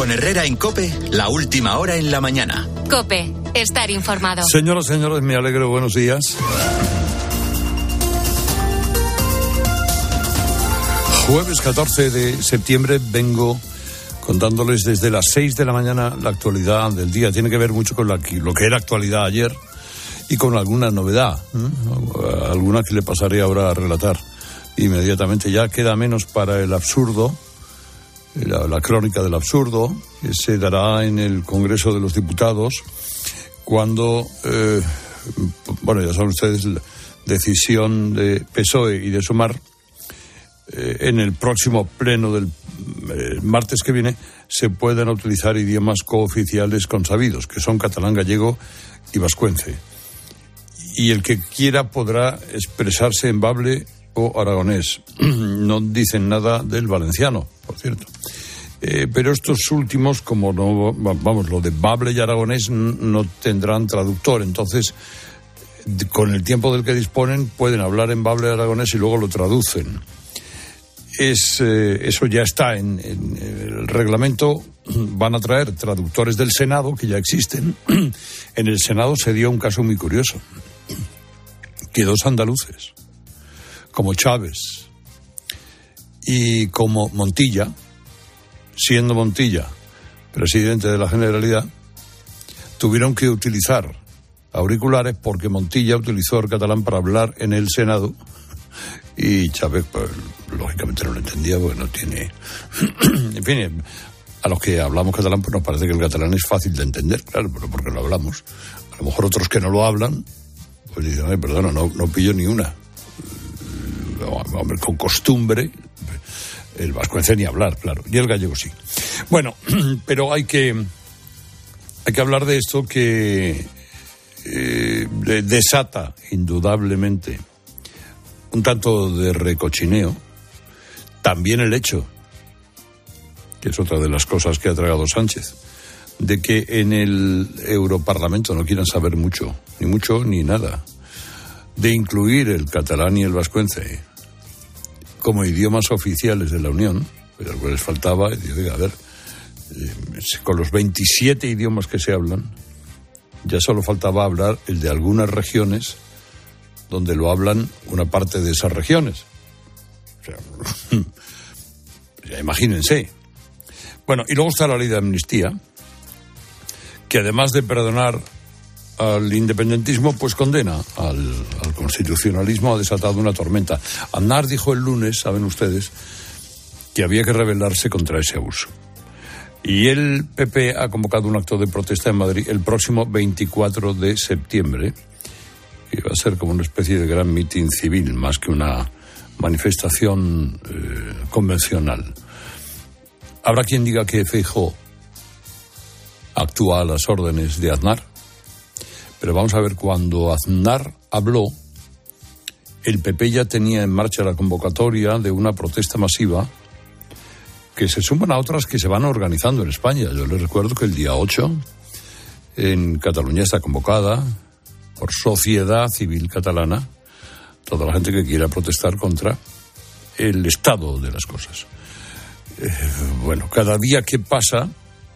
Con Herrera en COPE, la última hora en la mañana. COPE, estar informado. Señoras, señores, me alegro, buenos días. Jueves 14 de septiembre vengo contándoles desde las 6 de la mañana la actualidad del día. Tiene que ver mucho con lo que era actualidad ayer y con alguna novedad, alguna que le pasaré ahora a relatar inmediatamente. Ya queda menos para el absurdo, la crónica del absurdo, que se dará en el Congreso de los Diputados cuando, ya saben ustedes, la decisión de PSOE y de Sumar en el próximo pleno del martes que viene se pueden utilizar idiomas cooficiales consabidos, que son catalán, gallego y vascuence. Y el que quiera podrá expresarse en bable o aragonés. No dicen nada del valenciano, por cierto. Pero estos últimos, como no, lo de bable y aragonés no tendrán traductor. Entonces, con el tiempo del que disponen, pueden hablar en bable y aragonés y luego lo traducen. Eso ya está en el reglamento. Van a traer traductores del Senado, que ya existen. En el Senado se dio un caso muy curioso, que dos andaluces, como Chávez y como Montilla, siendo Montilla presidente de la Generalidad, tuvieron que utilizar auriculares porque Montilla utilizó el catalán para hablar en el Senado y Chávez, pues, lógicamente no lo entendía porque no tiene... En fin, a los que hablamos catalán pues nos parece que el catalán es fácil de entender, claro, pero porque lo hablamos. A lo mejor otros que no lo hablan pues dicen, perdona, no pillo ni una. Hombre, con costumbre, el vascuence ni hablar, claro, y el gallego sí. Bueno, pero hay que hablar de esto que desata indudablemente un tanto de recochineo. También el hecho, que es otra de las cosas que ha tragado Sánchez, de que en el Europarlamento no quieran saber mucho ni nada, de incluir el catalán y el vascuence como idiomas oficiales de la Unión, pero algo les faltaba, y digo, oiga, a ver, con los 27 idiomas que se hablan, ya solo faltaba hablar el de algunas regiones donde lo hablan una parte de esas regiones. O sea, ya imagínense. Bueno, y luego está la ley de amnistía, que además de perdonar al independentismo, pues condena al constitucionalismo. Ha desatado una tormenta. Aznar dijo el lunes, saben ustedes, que había que rebelarse contra ese abuso. Y el PP ha convocado un acto de protesta en Madrid el próximo 24 de septiembre, que va a ser como una especie de gran mitin civil, más que una manifestación convencional. Habrá quien diga que Feijóo actúa a las órdenes de Aznar, pero vamos a ver, cuando Aznar habló, el PP ya tenía en marcha la convocatoria de una protesta masiva que se suman a otras que se van organizando en España. Yo les recuerdo que el día 8 en Cataluña está convocada por Sociedad Civil Catalana toda la gente que quiera protestar contra el estado de las cosas. Bueno, cada día que pasa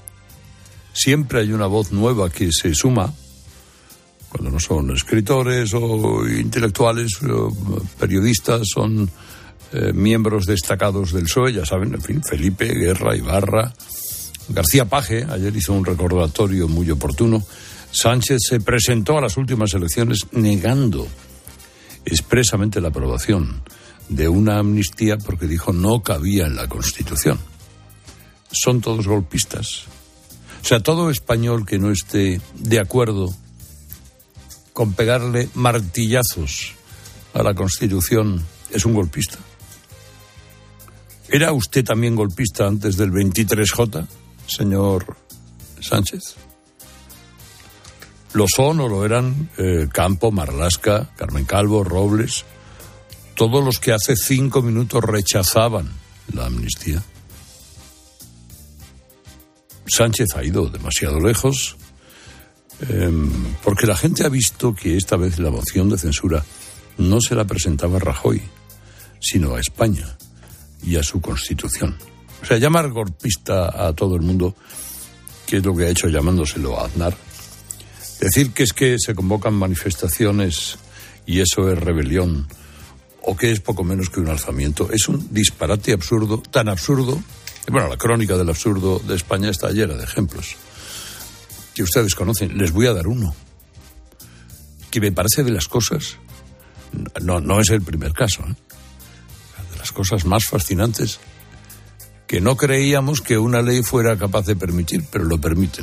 siempre hay una voz nueva que se suma, cuando no son escritores o intelectuales o periodistas, son miembros destacados del PSOE, ya saben, en fin, Felipe, Guerra, Ibarra, García Paje, ayer hizo un recordatorio muy oportuno. Sánchez se presentó a las últimas elecciones negando expresamente la aprobación de una amnistía porque dijo no cabía en la Constitución. Son todos golpistas. O sea, todo español que no esté de acuerdo con pegarle martillazos a la Constitución es un golpista. ¿Era usted también golpista antes del 23J, señor Sánchez? ¿Lo son o lo eran Campo, Marlaska, Carmen Calvo, Robles? Todos los que hace 5 minutos rechazaban la amnistía. Sánchez ha ido demasiado lejos porque la gente ha visto que esta vez la moción de censura no se la presentaba a Rajoy, sino a España y a su Constitución. sea, llamar golpista a todo el mundo, que es lo que ha hecho llamándoselo a Aznar. Decir que es que se convocan manifestaciones y eso es rebelión, o que es poco menos que un alzamiento, es un disparate absurdo, tan absurdo. Bueno, la crónica del absurdo de España está llena de ejemplos que ustedes conocen. Les voy a dar uno, que me parece de las cosas, no es el primer caso, de las cosas más fascinantes que no creíamos que una ley fuera capaz de permitir, pero lo permiten.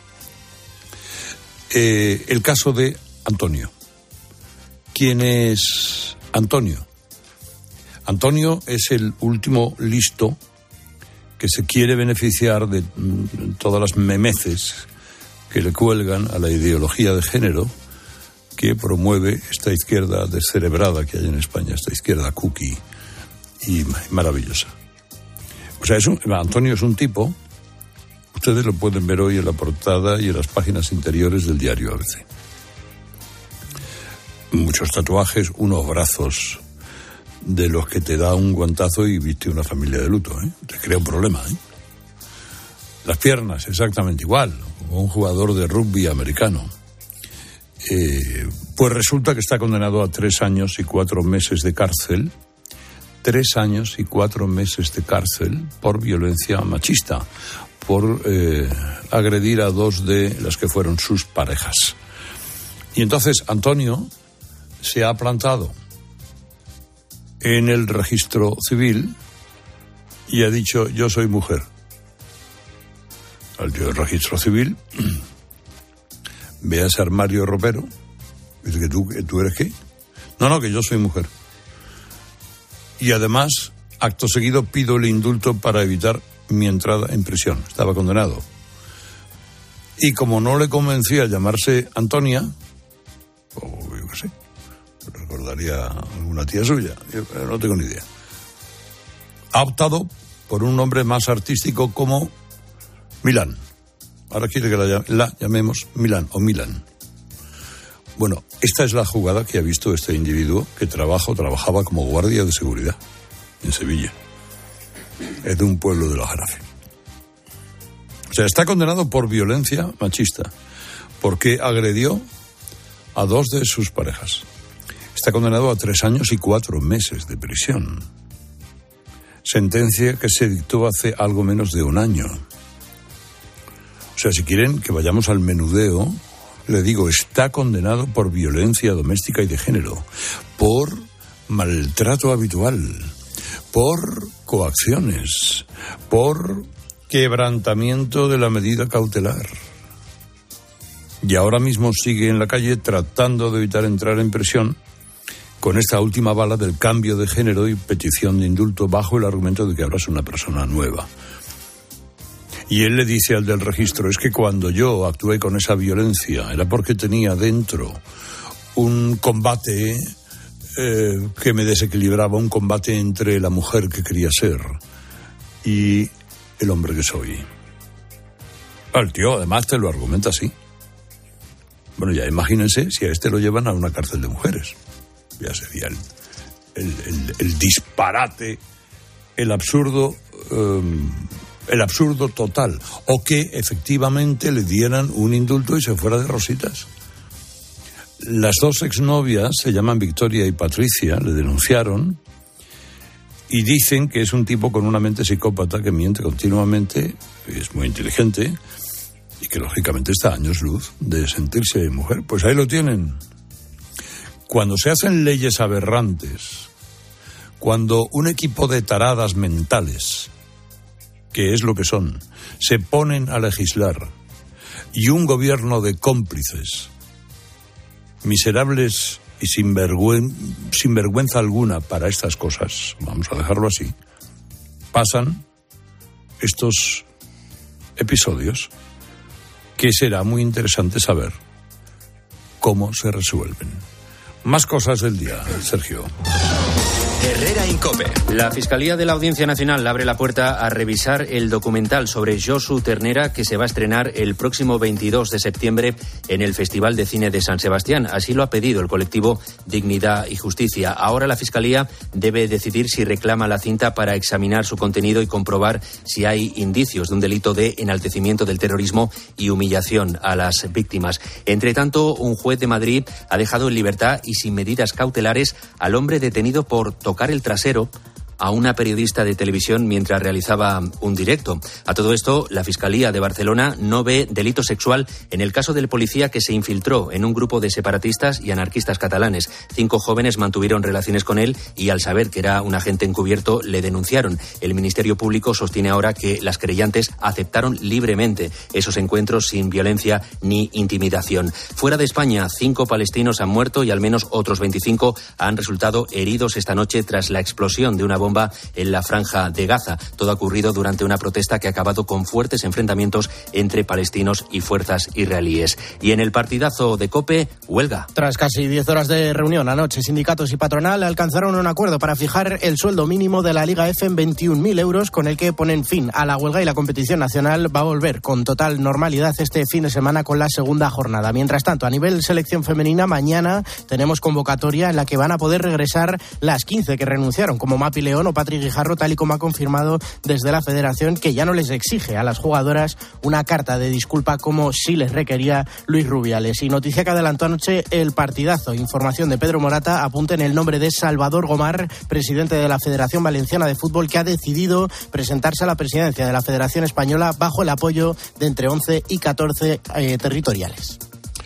El caso de Antonio. ¿Quién es Antonio? Antonio es el último listo que se quiere beneficiar de todas las memeces que le cuelgan a la ideología de género que promueve esta izquierda descerebrada que hay en España, esta izquierda cookie y maravillosa. O sea, Antonio es un tipo, ustedes lo pueden ver hoy en la portada y en las páginas interiores del diario ABC. Muchos tatuajes, unos brazos de los que te da un guantazo y viste una familia de luto, te crea un problema, Las piernas, exactamente igual, como un jugador de rugby americano. Pues resulta que está condenado a 3 años y 4 meses de cárcel. 3 años y 4 meses de cárcel por violencia machista, por agredir a 2 de las que fueron sus parejas. Y entonces Antonio se ha plantado en el registro civil y ha dicho: yo soy mujer. Al registro civil ve a ese armario ropero, dice: ¿que tú eres qué? No, que yo soy mujer. Y además, acto seguido, pido el indulto para evitar mi entrada en prisión. Estaba condenado. Y como no le convencía llamarse Antonia, o yo qué sé, recordaría alguna tía suya, no tengo ni idea, ha optado por un nombre más artístico como Milán. Ahora quiere que la llamemos Milán o Milan. Bueno, esta es la jugada que ha visto este individuo que trabajaba como guardia de seguridad en Sevilla. Es de un pueblo de la Jarafe. O sea, está condenado por violencia machista, porque agredió a 2 de sus parejas. Está condenado a 3 años y 4 meses de prisión. Sentencia que se dictó hace algo menos de 1 año. O sea, si quieren que vayamos al menudeo, le digo, está condenado por violencia doméstica y de género, por maltrato habitual, por coacciones, por quebrantamiento de la medida cautelar. Y ahora mismo sigue en la calle tratando de evitar entrar en prisión con esta última bala del cambio de género y petición de indulto bajo el argumento de que ahora es una persona nueva. Y él le dice al del registro: es que cuando yo actué con esa violencia era porque tenía dentro un combate que me desequilibraba, un combate entre la mujer que quería ser y el hombre que soy. El tío además te lo argumenta así. Bueno, ya imagínense si a este lo llevan a una cárcel de mujeres. Ya sería el disparate, el absurdo total. O que efectivamente le dieran un indulto y se fuera de rositas. Las 2 exnovias, se llaman Victoria y Patricia, le denunciaron y dicen que es un tipo con una mente psicópata que miente continuamente, es muy inteligente y que lógicamente está a años luz de sentirse mujer. Pues ahí lo tienen. Cuando se hacen leyes aberrantes, cuando un equipo de taradas mentales, que es lo que son, se ponen a legislar, y un gobierno de cómplices, miserables y sin vergüenza alguna para estas cosas, vamos a dejarlo así, pasan estos episodios que será muy interesante saber cómo se resuelven. Más cosas del día, Sergio. Herrera Incope. La Fiscalía de la Audiencia Nacional abre la puerta a revisar el documental sobre Josu Ternera que se va a estrenar el próximo 22 de septiembre en el Festival de Cine de San Sebastián. Así lo ha pedido el colectivo Dignidad y Justicia. Ahora la Fiscalía debe decidir si reclama la cinta para examinar su contenido y comprobar si hay indicios de un delito de enaltecimiento del terrorismo y humillación a las víctimas. Entre tanto, un juez de Madrid ha dejado en libertad y sin medidas cautelares al hombre detenido por tocar el trasero a una periodista de televisión mientras realizaba un directo. A todo esto, la Fiscalía de Barcelona no ve delito sexual en el caso del policía que se infiltró en un grupo de separatistas y anarquistas catalanes. 5 jóvenes mantuvieron relaciones con él y al saber que era un agente encubierto le denunciaron. El Ministerio Público sostiene ahora que las querellantes aceptaron libremente esos encuentros sin violencia ni intimidación. Fuera de España, 5 palestinos han muerto y al menos otros 25 han resultado heridos esta noche tras la explosión de una bomba en la franja de Gaza. Todo ha ocurrido durante una protesta que ha acabado con fuertes enfrentamientos entre palestinos y fuerzas israelíes. Y en el partidazo de COPE, huelga. Tras casi 10 horas de reunión anoche, sindicatos y patronal alcanzaron un acuerdo para fijar el sueldo mínimo de la Liga F en 21.000 euros, con el que ponen fin a la huelga y la competición nacional va a volver con total normalidad este fin de semana con la segunda jornada. Mientras tanto, a nivel selección femenina, mañana tenemos convocatoria en la que van a poder regresar las 15 que renunciaron, como Mapi León o Patrick Guijarro, tal y como ha confirmado desde la Federación, que ya no les exige a las jugadoras una carta de disculpa como sí les requería Luis Rubiales. Y noticia que adelantó anoche el partidazo. Información de Pedro Morata, apunta en el nombre de Salvador Gomar, presidente de la Federación Valenciana de Fútbol, que ha decidido presentarse a la presidencia de la Federación Española bajo el apoyo de entre 11 y 14 territoriales.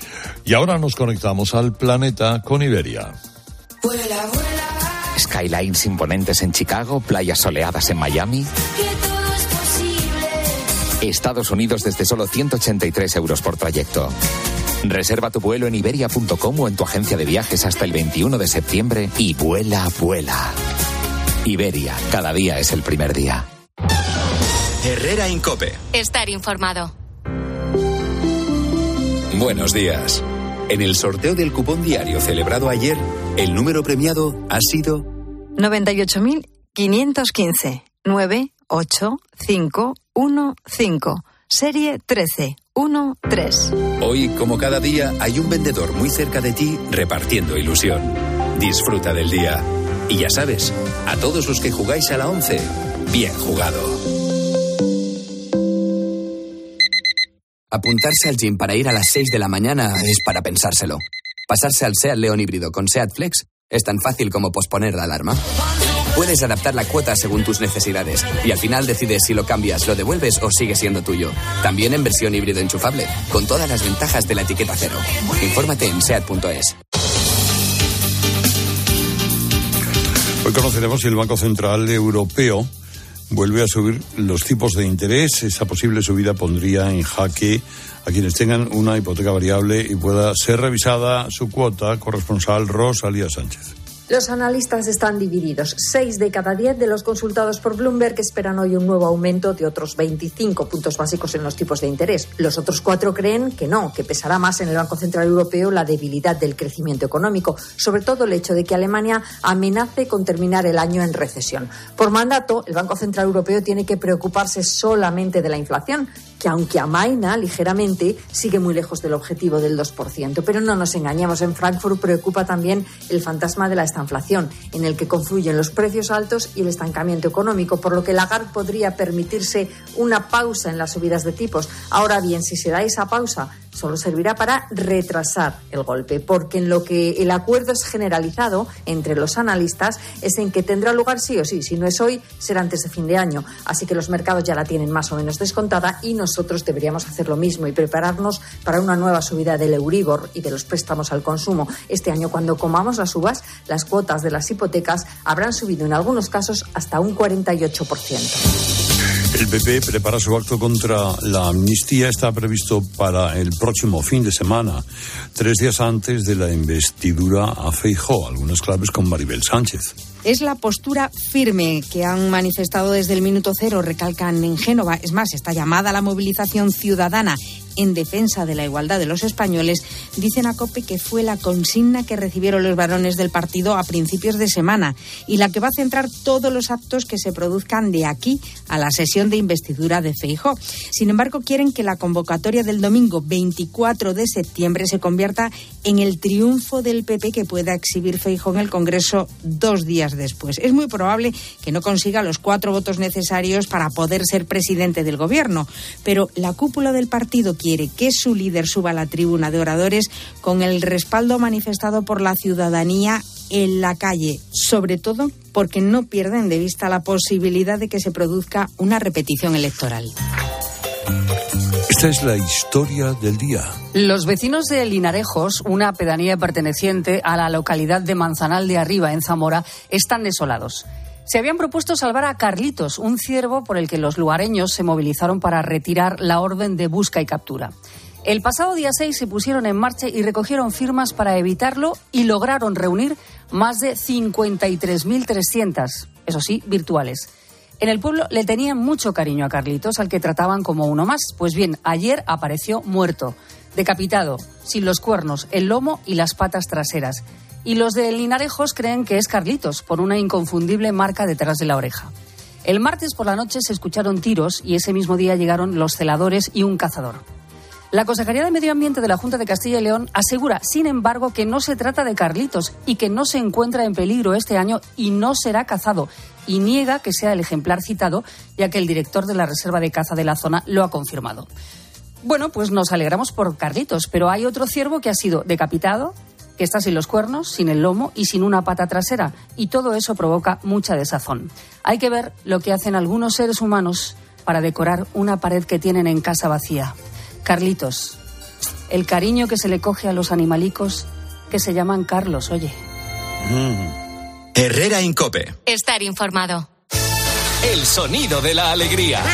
Y ahora nos conectamos al planeta con Iberia. Vuela, vuela. Skylines imponentes en Chicago, playas soleadas en Miami. Que todo es posible. Estados Unidos desde solo 183 euros por trayecto. Reserva tu vuelo en iberia.com o en tu agencia de viajes hasta el 21 de septiembre y vuela, vuela. Iberia, cada día es el primer día. Herrera Incope. Estar informado. Buenos días. En el sorteo del cupón diario celebrado ayer, el número premiado ha sido 98.515 98515, serie 1313. Hoy, como cada día, hay un vendedor muy cerca de ti repartiendo ilusión. Disfruta del día. Y ya sabes, a todos los que jugáis a la 11, bien jugado. Apuntarse al gym para ir a las 6 de la mañana es para pensárselo. Pasarse al SEAT León híbrido con SEAT Flex es tan fácil como posponer la alarma. Puedes adaptar la cuota según tus necesidades y al final decides si lo cambias, lo devuelves o sigue siendo tuyo. También en versión híbrido enchufable, con todas las ventajas de la etiqueta cero. Infórmate en SEAT.es. Hoy conoceremos si el Banco Central Europeo vuelve a subir los tipos de interés. Esa posible subida pondría en jaque a quienes tengan una hipoteca variable y pueda ser revisada su cuota. Corresponsal Rosalía Sánchez. Los analistas están divididos. 6 de cada 10 de los consultados por Bloomberg esperan hoy un nuevo aumento de otros 25 puntos básicos en los tipos de interés. Los otros 4 creen que no, que pesará más en el Banco Central Europeo la debilidad del crecimiento económico, sobre todo el hecho de que Alemania amenace con terminar el año en recesión. Por mandato, el Banco Central Europeo tiene que preocuparse solamente de la inflación, que aunque amaina ligeramente, sigue muy lejos del objetivo del 2%. Pero no nos engañemos, en Frankfurt preocupa también el fantasma de la estanflación, en el que confluyen los precios altos y el estancamiento económico, por lo que Lagarde podría permitirse una pausa en las subidas de tipos. Ahora bien, si se da esa pausa, solo servirá para retrasar el golpe, porque en lo que el acuerdo es generalizado entre los analistas es en que tendrá lugar sí o sí. Si no es hoy, será antes de fin de año. Así que los mercados ya la tienen más o menos descontada y nosotros deberíamos hacer lo mismo y prepararnos para una nueva subida del Euribor y de los préstamos al consumo. Este año, cuando comamos las uvas, las cuotas de las hipotecas habrán subido en algunos casos hasta un 48%. El PP prepara su acto contra la amnistía. Está previsto para el próximo fin de semana, 3 días antes de la investidura a Feijóo. Algunas claves con Maribel Sánchez. es la postura firme que han manifestado desde el minuto cero, recalcan en Génova. Es más, esta llamada a la movilización ciudadana en defensa de la igualdad de los españoles, dicen a COPE que fue la consigna que recibieron los varones del partido a principios de semana y la que va a centrar todos los actos que se produzcan de aquí a la sesión de investidura de Feijóo. Sin embargo, quieren que la convocatoria del domingo 24 de septiembre se convierta en el triunfo del PP que pueda exhibir Feijóo en el Congreso 2 días después. Es muy probable que no consiga los 4 votos necesarios para poder ser presidente del gobierno, pero la cúpula del partido quiere que su líder suba a la tribuna de oradores con el respaldo manifestado por la ciudadanía en la calle, sobre todo porque no pierden de vista la posibilidad de que se produzca una repetición electoral. Esta es la historia del día. Los vecinos de Linarejos, una pedanía perteneciente a la localidad de Manzanal de Arriba, en Zamora, están desolados. Se habían propuesto salvar a Carlitos, un ciervo por el que los lugareños se movilizaron para retirar la orden de busca y captura. El pasado día 6 se pusieron en marcha y recogieron firmas para evitarlo y lograron reunir más de 53.300, eso sí, virtuales. En el pueblo le tenían mucho cariño a Carlitos, al que trataban como uno más. Pues bien, ayer apareció muerto, decapitado, sin los cuernos, el lomo y las patas traseras. Y los de Linarejos creen que es Carlitos, por una inconfundible marca detrás de la oreja. El martes por la noche se escucharon tiros y ese mismo día llegaron los celadores y un cazador. La Consejería de Medio Ambiente de la Junta de Castilla y León asegura, sin embargo, que no se trata de Carlitos y que no se encuentra en peligro este año y no será cazado, y niega que sea el ejemplar citado, ya que el director de la Reserva de Caza de la zona lo ha confirmado. Bueno, pues nos alegramos por Carlitos, pero hay otro ciervo que ha sido decapitado, que está sin los cuernos, sin el lomo y sin una pata trasera, y todo eso provoca mucha desazón. Hay que ver lo que hacen algunos seres humanos para decorar una pared que tienen en casa vacía. Carlitos, el cariño que se le coge a los animalicos que se llaman Carlos, oye. Herrera en COPE. Estar informado. El sonido de la alegría.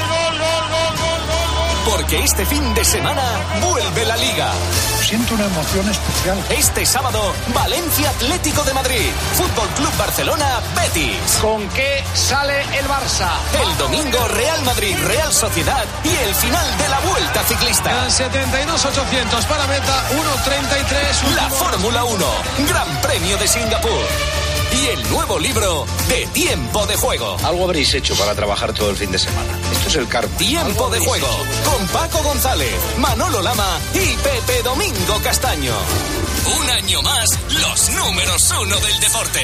Porque este fin de semana vuelve la Liga. Siento una emoción especial. Este sábado, Valencia Atlético de Madrid, Fútbol Club Barcelona, Betis. ¿Con qué sale el Barça? El domingo, Real Madrid, Real Sociedad y el final de la Vuelta Ciclista. 72.800 para meta, 1.33. La Fórmula 1, Gran Premio de Singapur. Y el nuevo libro de Tiempo de Juego. Algo habréis hecho para trabajar todo el fin de semana. Esto es el karma. Tiempo de Juego, con Paco González, Manolo Lama y Pepe Domingo Castaño. Un año más, los números 1 del deporte.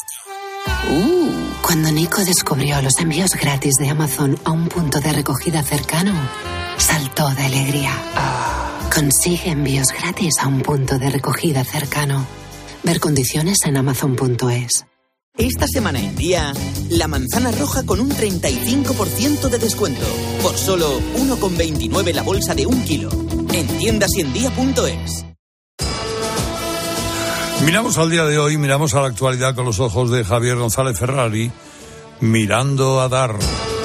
Cuando Nico descubrió los envíos gratis de Amazon a un punto de recogida cercano, saltó de alegría. Consigue envíos gratis a un punto de recogida cercano. Ver condiciones en Amazon.es. Esta semana en Día, la manzana roja con un 35% de descuento. Por solo 1,29 la bolsa de 1 kilo. En tiendas y en día.es. Miramos al día de hoy, miramos a la actualidad con los ojos de Javier González Ferrari, mirando a dar.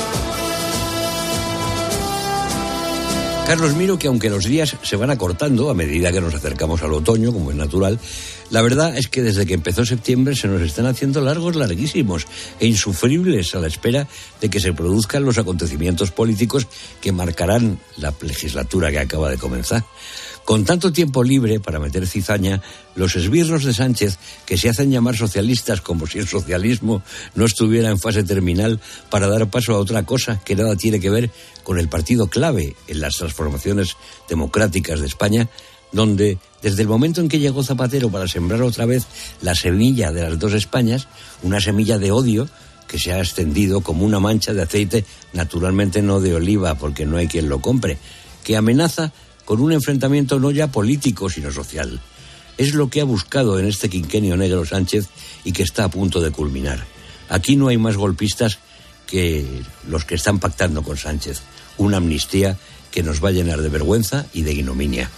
Carlos, miro que aunque los días se van acortando a medida que nos acercamos al otoño, como es natural, la verdad es que desde que empezó septiembre se nos están haciendo largos, larguísimos e insufribles a la espera de que se produzcan los acontecimientos políticos que marcarán la legislatura que acaba de comenzar. Con tanto tiempo libre para meter cizaña, los esbirros de Sánchez, que se hacen llamar socialistas como si el socialismo no estuviera en fase terminal, para dar paso a otra cosa que nada tiene que ver con el partido clave en las transformaciones democráticas de España, donde desde el momento en que llegó Zapatero para sembrar otra vez la semilla de las dos Españas, una semilla de odio que se ha extendido como una mancha de aceite, naturalmente no de oliva porque no hay quien lo compre, que amenaza con un enfrentamiento no ya político, sino social. Es lo que ha buscado en este quinquenio negro Sánchez y que está a punto de culminar. Aquí no hay más golpistas que los que están pactando con Sánchez. Una amnistía que nos va a llenar de vergüenza y de ignominia.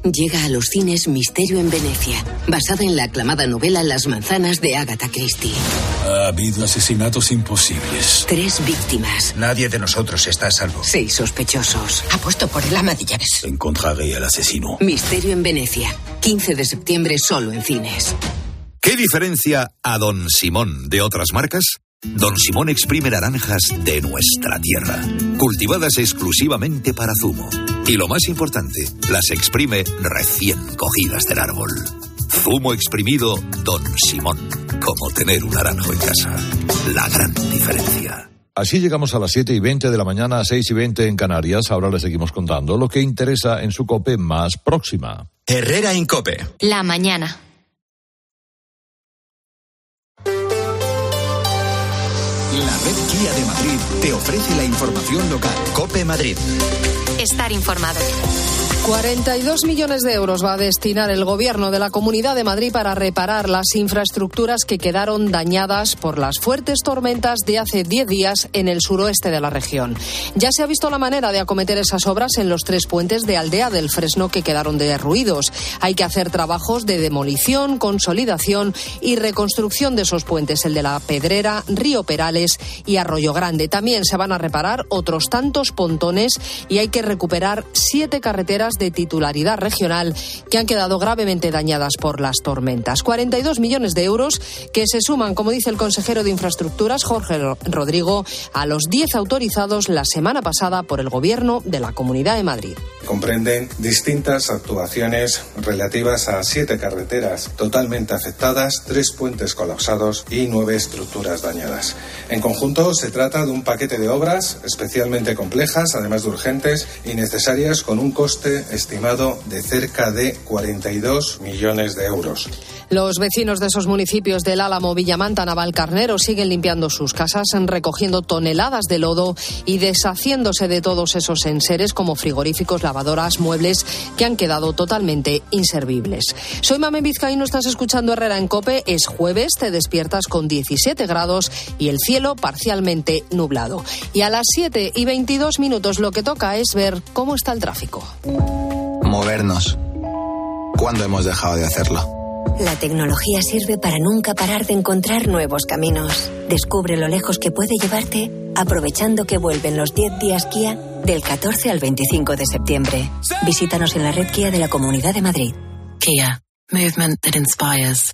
Llega a los cines Misterio en Venecia, basada en la aclamada novela Las manzanas de Agatha Christie. Ha habido asesinatos imposibles. 3 víctimas. Nadie de nosotros está a salvo. 6 sospechosos. Apuesto por el ama de llaves. Encontraré al asesino. Misterio en Venecia, 15 de septiembre solo en cines. ¿Qué diferencia a Don Simón de otras marcas? Don Simón exprime naranjas de nuestra tierra, cultivadas exclusivamente para zumo. Y lo más importante, las exprime recién cogidas del árbol. Zumo exprimido Don Simón, como tener un naranjo en casa. La gran diferencia. Así llegamos a las 7:20 de la mañana, 6:20 en Canarias. Ahora les seguimos contando lo que interesa en su COPE más próxima. Herrera en COPE. La mañana. La red Kia de Madrid te ofrece la información local. COPE Madrid. Estar informado. 42 millones de euros va a destinar el Gobierno de la Comunidad de Madrid para reparar las infraestructuras que quedaron dañadas por las fuertes tormentas de hace 10 días en el suroeste de la región. Ya se ha visto la manera de acometer esas obras en los 3 puentes de Aldea del Fresno que quedaron derruidos. Hay que hacer trabajos de demolición, consolidación y reconstrucción de esos puentes, el de la Pedrera, Río Perales y Arroyo Grande. También se van a reparar otros tantos pontones y hay que recuperar 7 carreteras de titularidad regional que han quedado gravemente dañadas por las tormentas. 42 millones de euros que se suman, como dice el consejero de Infraestructuras, Jorge Rodrigo, a los 10 autorizados la semana pasada por el Gobierno de la Comunidad de Madrid. Comprenden distintas actuaciones relativas a 7 carreteras totalmente afectadas, 3 puentes colapsados y 9 estructuras dañadas. En conjunto, se trata de un paquete de obras especialmente complejas, además de urgentes y necesarias, con un coste estimado de cerca de 42 millones de euros. Los vecinos de esos municipios del Álamo, Villamanta, Navalcarnero siguen limpiando sus casas, recogiendo toneladas de lodo y deshaciéndose de todos esos enseres como frigoríficos, lavadoras, muebles que han quedado totalmente inservibles. Soy Mamen Vizcaíno, estás escuchando Herrera en COPE. Es jueves, te despiertas con 17 grados y el cielo parcialmente nublado. Y a las 7:22 lo que toca es ver cómo está el tráfico. Movernos. ¿Cuándo hemos dejado de hacerlo? La tecnología sirve para nunca parar de encontrar nuevos caminos. Descubre lo lejos que puede llevarte aprovechando que vuelven los 10 días Kia del 14 al 25 de septiembre. Visítanos en la red Kia de la Comunidad de Madrid. Kia. Movement that inspires.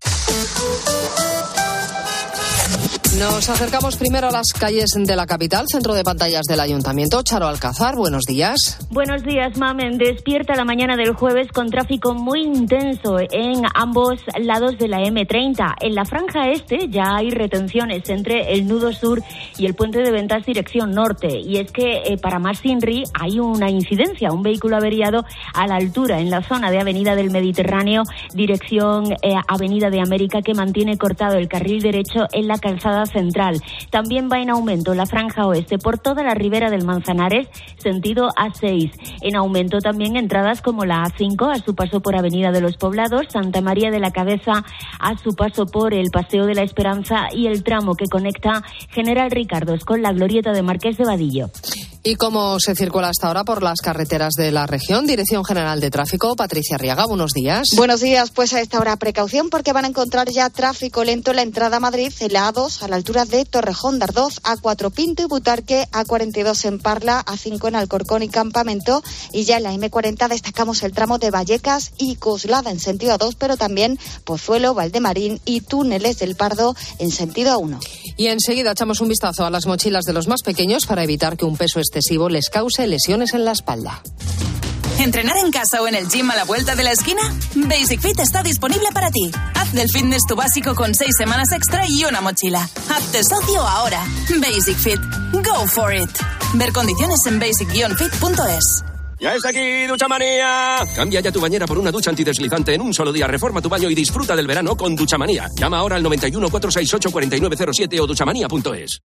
Nos acercamos primero a las calles de la capital, centro de pantallas del Ayuntamiento. Charo Alcázar, buenos días. Buenos días, Mamen. Despierta la mañana del jueves con tráfico muy intenso en ambos lados de la M30. En la franja este ya hay retenciones entre el nudo sur y el puente de Ventas dirección norte. Y es que para más Inri hay una incidencia, un vehículo averiado a la altura en la zona de Avenida del Mediterráneo, dirección Avenida de América, que mantiene cortado el carril derecho en la calzada central. También va en aumento la franja oeste por toda la ribera del Manzanares, sentido A6. En aumento también entradas como la A5 a su paso por Avenida de los Poblados, Santa María de la Cabeza a su paso por el Paseo de la Esperanza y el tramo que conecta General Ricardos con la glorieta de Marqués de Vadillo. ¿Y cómo se circula hasta ahora por las carreteras de la región? Dirección General de Tráfico, Patricia Arriaga, buenos días. Buenos días, pues a esta hora precaución porque van a encontrar ya tráfico lento en la entrada a Madrid, en la A2 a la altura de Torrejón de Ardoz, A4 Pinto y Butarque, A42 en Parla, A5 en Alcorcón y Campamento, y ya en la M40 destacamos el tramo de Vallecas y Coslada en sentido A2, pero también Pozuelo, Valdemarín y Túneles del Pardo en sentido A1. Y enseguida echamos un vistazo a las mochilas de los más pequeños para evitar que un peso excesivo les cause lesiones en la espalda. ¿Entrenar en casa o en el gym a la vuelta de la esquina? Basic Fit está disponible para ti. Haz del fitness tu básico con 6 semanas extra y una mochila. Hazte socio ahora. Basic Fit. Go for it. Ver condiciones en basic-fit.es. ¡Ya está aquí, Duchamanía! Cambia ya tu bañera por una ducha antideslizante en un solo día. Reforma tu baño y disfruta del verano con Duchamanía. Llama ahora al 91 468 4907 o duchamanía.es.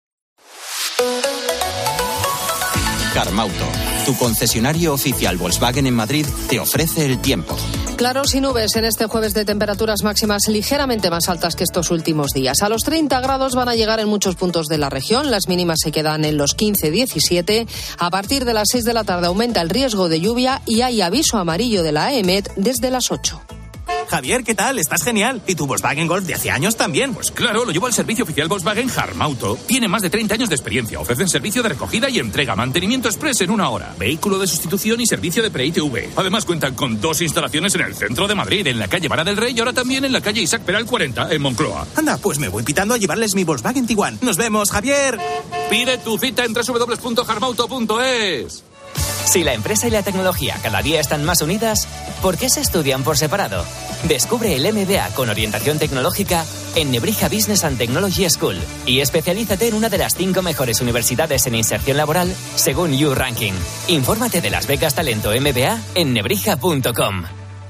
Carmauto, tu concesionario oficial Volkswagen en Madrid, te ofrece el tiempo. Claros y nubes en este jueves de temperaturas máximas ligeramente más altas que estos últimos días. A los 30 grados van a llegar en muchos puntos de la región. Las mínimas se quedan en los 15-17. A partir de las 6 de la tarde aumenta el riesgo de lluvia y hay aviso amarillo de la AEMET desde las 8. Javier, ¿qué tal? Estás genial. ¿Y tu Volkswagen Golf de hace años también? Pues claro, lo llevo al servicio oficial Volkswagen Harmauto. Tiene más de 30 años de experiencia. Ofrecen servicio de recogida y entrega, mantenimiento express en 1 hora, vehículo de sustitución y servicio de pre-ITV. Además cuentan con 2 instalaciones en el centro de Madrid, en la calle Vara del Rey y ahora también en la calle Isaac Peral 40, en Moncloa. Anda, pues me voy pitando a llevarles mi Volkswagen Tiguan. ¡Nos vemos, Javier! Pide tu cita en www.harmauto.es. Si la empresa y la tecnología cada día están más unidas, ¿por qué se estudian por separado? Descubre el MBA con orientación tecnológica en Nebrija Business and Technology School y especialízate en una de las 5 mejores universidades en inserción laboral según You Ranking. Infórmate de las becas Talento MBA en nebrija.com.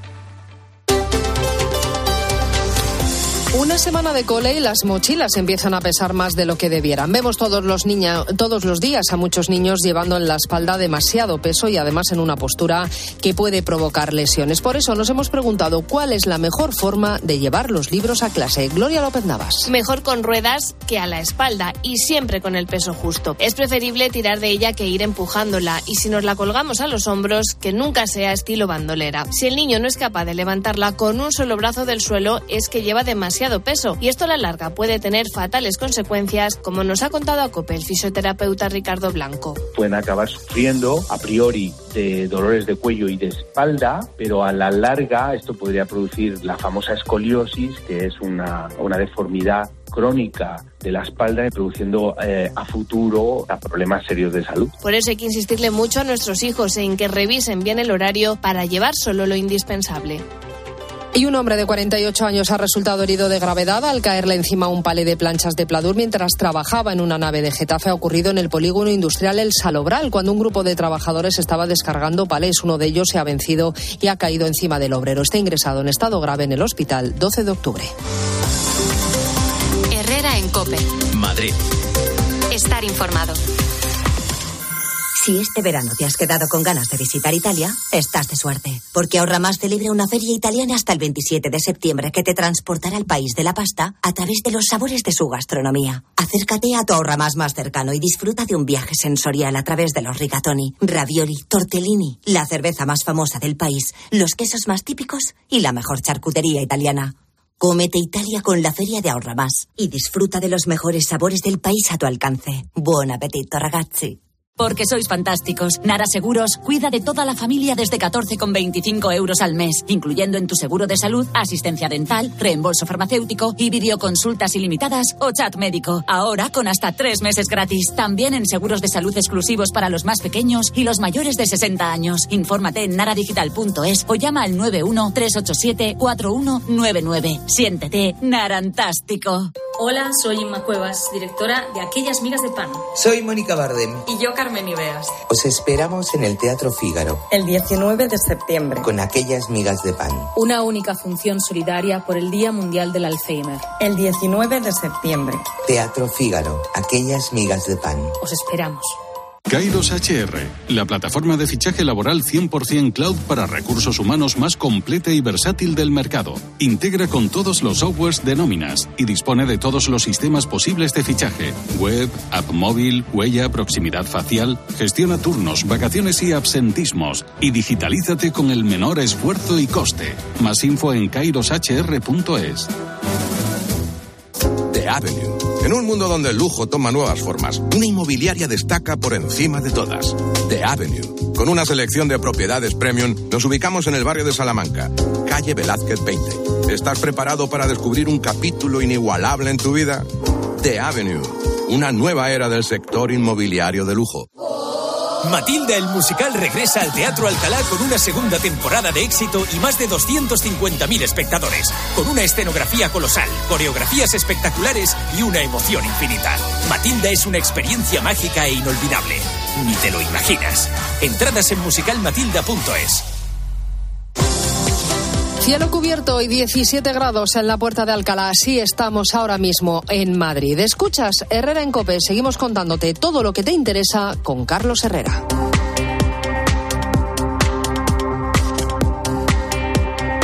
Una semana de cole y las mochilas empiezan a pesar más de lo que debieran. Vemos todos los días a muchos niños llevando en la espalda demasiado peso y además en una postura que puede provocar lesiones. Por eso nos hemos preguntado cuál es la mejor forma de llevar los libros a clase. Gloria López Navas. Mejor con ruedas que a la espalda y siempre con el peso justo. Es preferible tirar de ella que ir empujándola y si nos la colgamos a los hombros, que nunca sea estilo bandolera. Si el niño no es capaz de levantarla con un solo brazo del suelo, es que lleva demasiado peso y esto a la larga puede tener fatales consecuencias, como nos ha contado a COPE el fisioterapeuta Ricardo Blanco. Pueden acabar sufriendo a priori de dolores de cuello y de espalda, pero a la larga esto podría producir la famosa escoliosis, que es una deformidad crónica de la espalda, produciendo a futuro problemas serios de salud. Por eso hay que insistirle mucho a nuestros hijos en que revisen bien el horario para llevar solo lo indispensable. Y un hombre de 48 años ha resultado herido de gravedad al caerle encima un palé de planchas de pladur mientras trabajaba en una nave de Getafe. Ha ocurrido en el polígono industrial El Salobral, cuando un grupo de trabajadores estaba descargando palés. Uno de ellos se ha vencido y ha caído encima del obrero. Está ingresado en estado grave en el hospital 12 de octubre. Herrera en COPE. Madrid. Estar informado. Si este verano te has quedado con ganas de visitar Italia, estás de suerte, porque Ahorramás celebra una feria italiana hasta el 27 de septiembre que te transportará al país de la pasta a través de los sabores de su gastronomía. Acércate a tu Ahorramás más cercano y disfruta de un viaje sensorial a través de los rigatoni, ravioli, tortellini, la cerveza más famosa del país, los quesos más típicos y la mejor charcutería italiana. Cómete Italia con la feria de Ahorramás y disfruta de los mejores sabores del país a tu alcance. Buon appetito, ragazzi. Porque sois fantásticos. Nara Seguros cuida de toda la familia desde 14,25 euros al mes, incluyendo en tu seguro de salud, asistencia dental, reembolso farmacéutico y videoconsultas ilimitadas o chat médico. Ahora con hasta 3 meses gratis. También en seguros de salud exclusivos para los más pequeños y los mayores de 60 años. Infórmate en naradigital.es o llama al 91-387-4199. Siéntete narantástico. Hola, soy Inma Cuevas, directora de Aquellas Migas de Pan. Soy Mónica Bardem. Y yo, Carmen Ibeas. Os esperamos en el Teatro Fígaro. El 19 de septiembre. Con Aquellas Migas de Pan. Una única función solidaria por el Día Mundial del Alzheimer. El 19 de septiembre. Teatro Fígaro. Aquellas Migas de Pan. Os esperamos. Kairos HR, la plataforma de fichaje laboral 100% cloud para recursos humanos más completa y versátil del mercado. Integra con todos los softwares de nóminas y dispone de todos los sistemas posibles de fichaje: web, app móvil, huella, proximidad facial. Gestiona turnos, vacaciones y absentismos y digitalízate con el menor esfuerzo y coste. Más info en kairoshr.es. The Avenue. En un mundo donde el lujo toma nuevas formas, una inmobiliaria destaca por encima de todas. The Avenue. Con una selección de propiedades premium, nos ubicamos en el barrio de Salamanca, calle Velázquez 20. ¿Estás preparado para descubrir un capítulo inigualable en tu vida? The Avenue. Una nueva era del sector inmobiliario de lujo. Matilda el musical regresa al Teatro Alcalá con una segunda temporada de éxito y más de 250.000 espectadores, con una escenografía colosal, coreografías espectaculares y una emoción infinita. Matilda es una experiencia mágica e inolvidable. Ni te lo imaginas. Entradas en musicalmatilda.es. Cielo cubierto y 17 grados en la Puerta de Alcalá. Así estamos ahora mismo en Madrid. Escuchas Herrera en COPE. Seguimos contándote todo lo que te interesa con Carlos Herrera.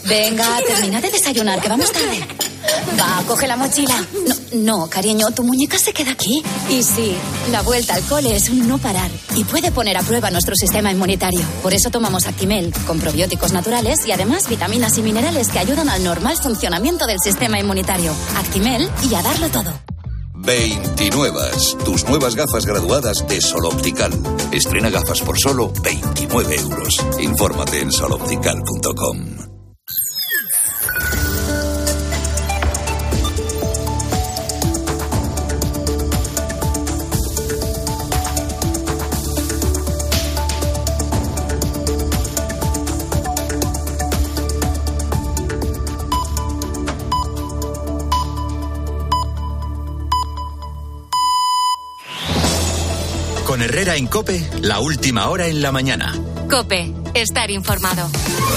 Venga, termina de desayunar, que vamos tarde. Va, coge la mochila. No, cariño, tu muñeca se queda aquí. Y sí, la vuelta al cole es un no parar. Y puede poner a prueba nuestro sistema inmunitario. Por eso tomamos Actimel, con probióticos naturales y además vitaminas y minerales que ayudan al normal funcionamiento del sistema inmunitario. Actimel y a darlo todo. 29. Tus nuevas gafas graduadas de Sol Optical. Estrena gafas por solo 29 euros. Infórmate en soloptical.com. Con Herrera en COPE, la última hora en la mañana. COPE, estar informado.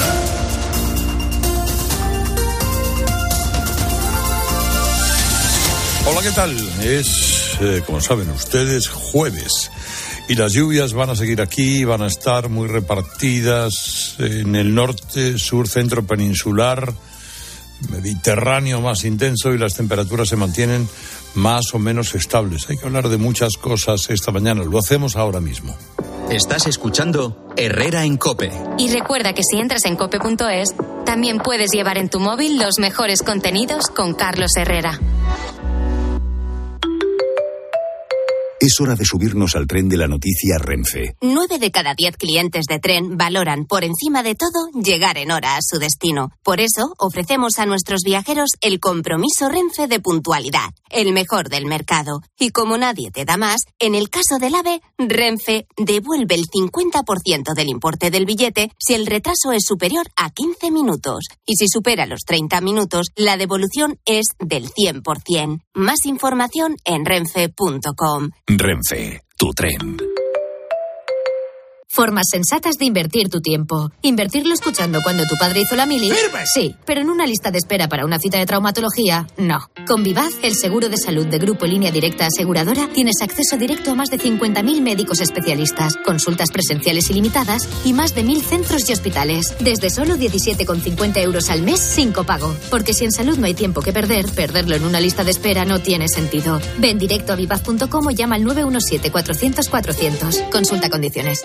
Hola, ¿qué tal? Es, como saben ustedes, jueves. Y las lluvias van a seguir aquí, van a estar muy repartidas en el norte, sur, centro peninsular, Mediterráneo más intenso, y las temperaturas se mantienen más o menos estables. Hay que hablar de muchas cosas esta mañana. Lo hacemos ahora mismo. Estás escuchando Herrera en COPE. Y recuerda que si entras en cope.es, también puedes llevar en tu móvil los mejores contenidos con Carlos Herrera. Es hora de subirnos al tren de la noticia Renfe. 9 de cada 10 clientes de tren valoran, por encima de todo, llegar en hora a su destino. Por eso, ofrecemos a nuestros viajeros el compromiso Renfe de puntualidad, el mejor del mercado. Y como nadie te da más, en el caso del AVE, Renfe devuelve el 50% del importe del billete si el retraso es superior a 15 minutos. Y si supera los 30 minutos, la devolución es del 100%. Más información en renfe.com. Renfe, tu tren. Formas sensatas de invertir tu tiempo. Invertirlo escuchando cuando tu padre hizo la mili. ¡Firmes! Sí, pero en una lista de espera para una cita de traumatología, no. Con Vivaz, el seguro de salud de Grupo Línea Directa Aseguradora, tienes acceso directo a más de 50.000 médicos especialistas, consultas presenciales ilimitadas y más de 1.000 centros y hospitales. Desde solo 17,50 euros al mes sin copago. Porque si en salud no hay tiempo que perder, perderlo en una lista de espera no tiene sentido. Ven directo a vivaz.com o llama al 917-400-400. Consulta condiciones.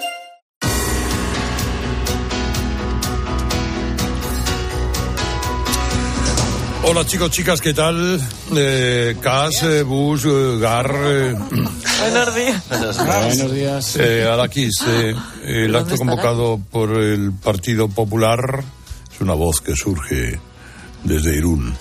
Hola chicos, chicas, ¿qué tal? Cas, Bus, Gar... Buenos días. Buenos días. Alakis, el acto convocado por el Partido Popular es una voz que surge desde Irún.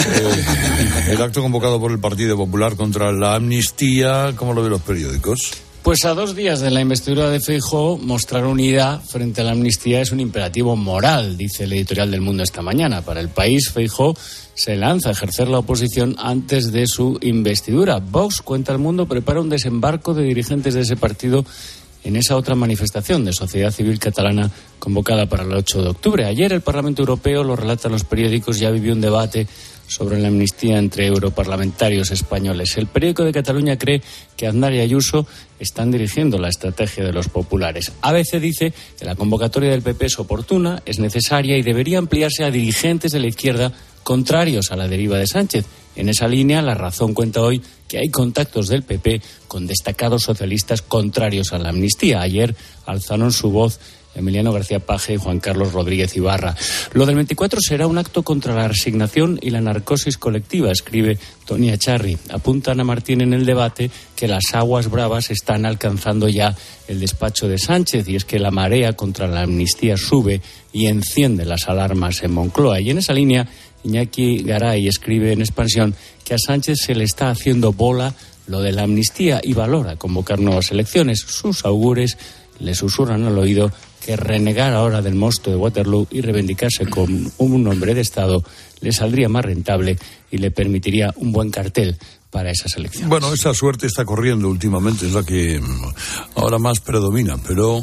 El acto convocado por el Partido Popular contra la amnistía, ¿cómo lo ven los periódicos? Pues a 2 días de la investidura de Feijóo, mostrar unidad frente a la amnistía es un imperativo moral, dice el editorial del Mundo esta mañana. Para el país, Feijóo se lanza a ejercer la oposición antes de su investidura. Vox, cuenta El Mundo, prepara un desembarco de dirigentes de ese partido en esa otra manifestación de sociedad civil catalana convocada para el 8 de octubre. Ayer el Parlamento Europeo, lo relatan los periódicos, ya vivió un debate sobre la amnistía entre europarlamentarios españoles. El periódico de Cataluña cree que Aznar y Ayuso están dirigiendo la estrategia de los populares. ABC dice que la convocatoria del PP es oportuna, es necesaria y debería ampliarse a dirigentes de la izquierda contrarios a la deriva de Sánchez. En esa línea, La Razón cuenta hoy que hay contactos del PP con destacados socialistas contrarios a la amnistía. Ayer alzaron su voz Emiliano García Paje y Juan Carlos Rodríguez Ibarra. Lo del 24 será un acto contra la resignación y la narcosis colectiva, escribe Tony Echarri. Apunta Ana Martín en el debate que las aguas bravas están alcanzando ya el despacho de Sánchez, y es que la marea contra la amnistía sube y enciende las alarmas en Moncloa. Y en esa línea, Iñaki Garay escribe en Expansión que a Sánchez se le está haciendo bola lo de la amnistía y valora convocar nuevas elecciones. Sus augures le susurran al oído que renegar ahora del mosto de Waterloo y reivindicarse como un hombre de Estado le saldría más rentable y le permitiría un buen cartel para esas elecciones. Bueno, esa suerte está corriendo últimamente, es la que ahora más predomina, pero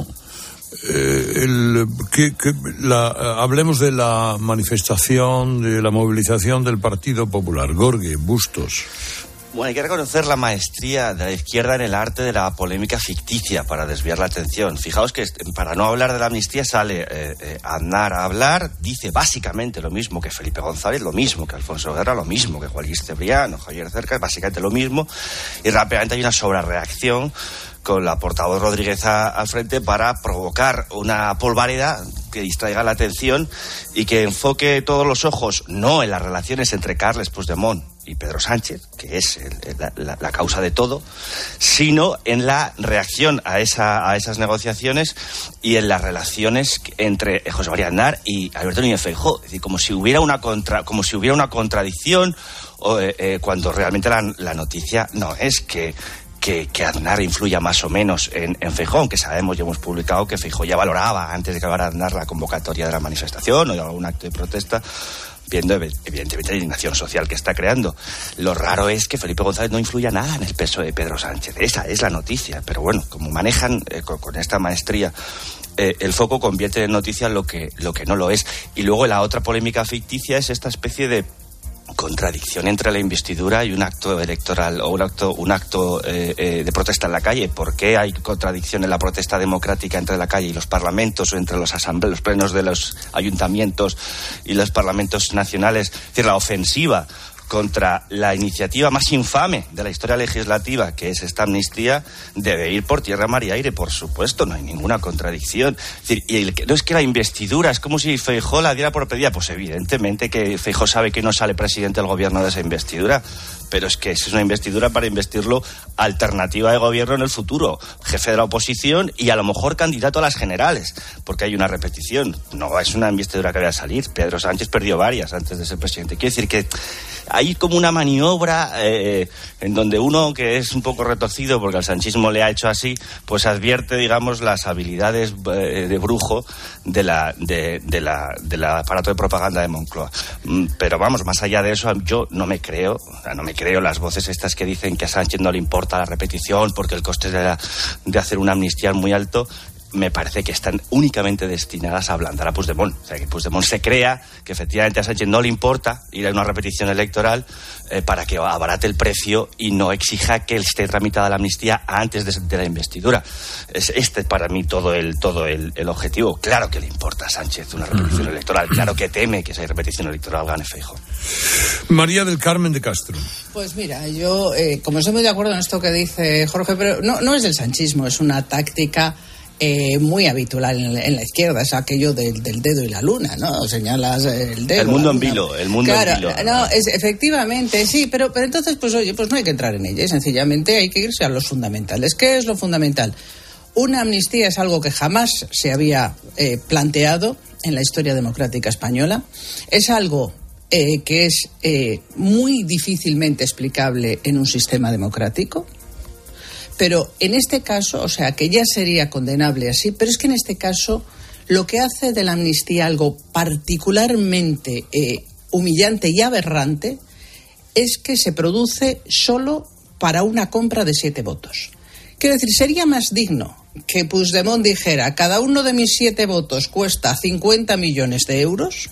hablemos de la manifestación, de la movilización del Partido Popular. Gorge, Bustos. Bueno, hay que reconocer la maestría de la izquierda en el arte de la polémica ficticia para desviar la atención. Fijaos que para no hablar de la amnistía sale Aznar a hablar, dice básicamente lo mismo que Felipe González, lo mismo que Alfonso Guerra, lo mismo que Juan Luis Cebrián o Javier Cercas, básicamente lo mismo, y rápidamente hay una sobrereacción con la portavoz Rodríguez al frente para provocar una polvareda que distraiga la atención y que enfoque todos los ojos no en las relaciones entre Carles Puigdemont y Pedro Sánchez, que es la causa de todo, sino en la reacción a esas negociaciones y en las relaciones entre José María Aznar y Alberto Núñez Feijóo. Es decir, como si hubiera una contradicción, cuando realmente la noticia no es que Aznar influya más o menos en Feijóo, aunque sabemos y hemos publicado que Feijóo ya valoraba antes de que acabara Aznar la convocatoria de la manifestación o de algún acto de protesta, viendo evidentemente la indignación social que está creando. Lo raro es que Felipe González no influya nada en el peso de Pedro Sánchez. Esa es la noticia, pero bueno, como manejan con esta maestría el foco, convierte en noticia lo que no lo es. Y luego la otra polémica ficticia es esta especie de contradicción entre la investidura y un acto electoral o un acto de protesta en la calle. ¿Por qué hay contradicción en la protesta democrática entre la calle y los parlamentos, o entre los plenos de los ayuntamientos y los parlamentos nacionales? Es decir, la ofensiva contra la iniciativa más infame de la historia legislativa, que es esta amnistía, debe ir por tierra, mar y aire, por supuesto, no hay ninguna contradicción. Es decir, no es que la investidura, es como si Feijóo la diera por pedida, pues evidentemente que Feijóo sabe que no sale presidente del gobierno de esa investidura, pero es que es una investidura para investirlo alternativa de gobierno en el futuro, jefe de la oposición y a lo mejor candidato a las generales, porque hay una repetición. No es una investidura que vaya a salir. Pedro Sánchez perdió varias antes de ser presidente. Quiere decir que hay como una maniobra en donde uno, que es un poco retorcido porque al sanchismo le ha hecho así, pues advierte, digamos, las habilidades de brujo del aparato de propaganda de Moncloa. Pero vamos, más allá de eso, yo no me creo las voces estas que dicen que a Sánchez no le importa la repetición porque el coste de hacer una amnistía es muy alto. Me parece que están únicamente destinadas a ablandar a Puigdemont. O sea, que Puigdemont se crea que efectivamente a Sánchez no le importa ir a una repetición electoral para que abarate el precio y no exija que esté tramitada la amnistía antes de la investidura. Es para mí todo el objetivo. Claro que le importa a Sánchez una repetición electoral. Claro que teme que esa repetición electoral gane Feijóo. María del Carmen de Castro. Pues mira, yo como estoy muy de acuerdo en esto que dice Jorge, pero no es del sanchismo, es una táctica muy habitual en la izquierda, es aquello del dedo y la luna, ¿no? Señalas el dedo. El mundo en vilo, claro, en vilo. No, efectivamente, sí, pero entonces, pues oye, pues no hay que entrar en ella, sencillamente hay que irse a los fundamentales. ¿Qué es lo fundamental? Una amnistía es algo que jamás se había planteado en la historia democrática española, es algo que es muy difícilmente explicable en un sistema democrático. Pero en este caso, o sea, que ya sería condenable así, pero es que en este caso lo que hace de la amnistía algo particularmente humillante y aberrante es que se produce solo para una compra de 7 votos. Quiero decir, sería más digno que Puigdemont dijera: cada uno de mis 7 votos cuesta 50 millones de euros.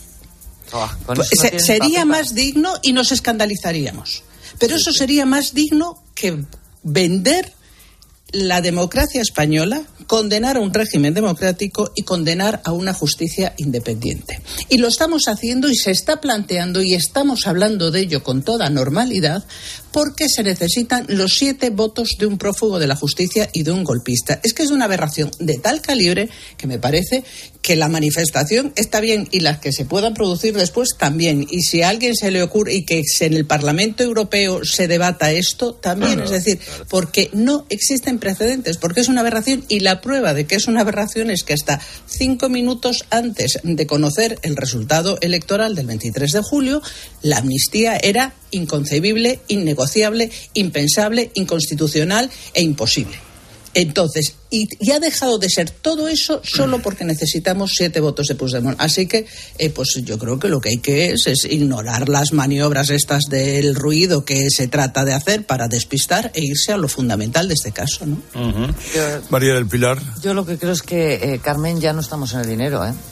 Sería más digno y nos escandalizaríamos. Pero eso sería más digno que vender la democracia española, condenar a un régimen democrático y condenar a una justicia independiente. Y lo estamos haciendo y se está planteando y estamos hablando de ello con toda normalidad porque se necesitan los 7 votos de un prófugo de la justicia y de un golpista. Es que es una aberración de tal calibre que me parece que la manifestación está bien y las que se puedan producir después también. Y si a alguien se le ocurre y que en el Parlamento Europeo se debata esto también, es decir, porque no existen precedentes, porque es una aberración, y la prueba de que es una aberración es que hasta 5 minutos antes de conocer el resultado electoral del 23 de julio, la amnistía era inconcebible, innegociable, impensable, inconstitucional e imposible. Entonces, y ha dejado de ser todo eso solo porque necesitamos 7 votos de Puigdemont. Así que, pues yo creo que lo que hay que es ignorar las maniobras estas del ruido que se trata de hacer para despistar e irse a lo fundamental de este caso, ¿no? María del Pilar. Yo lo que creo es que, Carmen, ya no estamos en el dinero,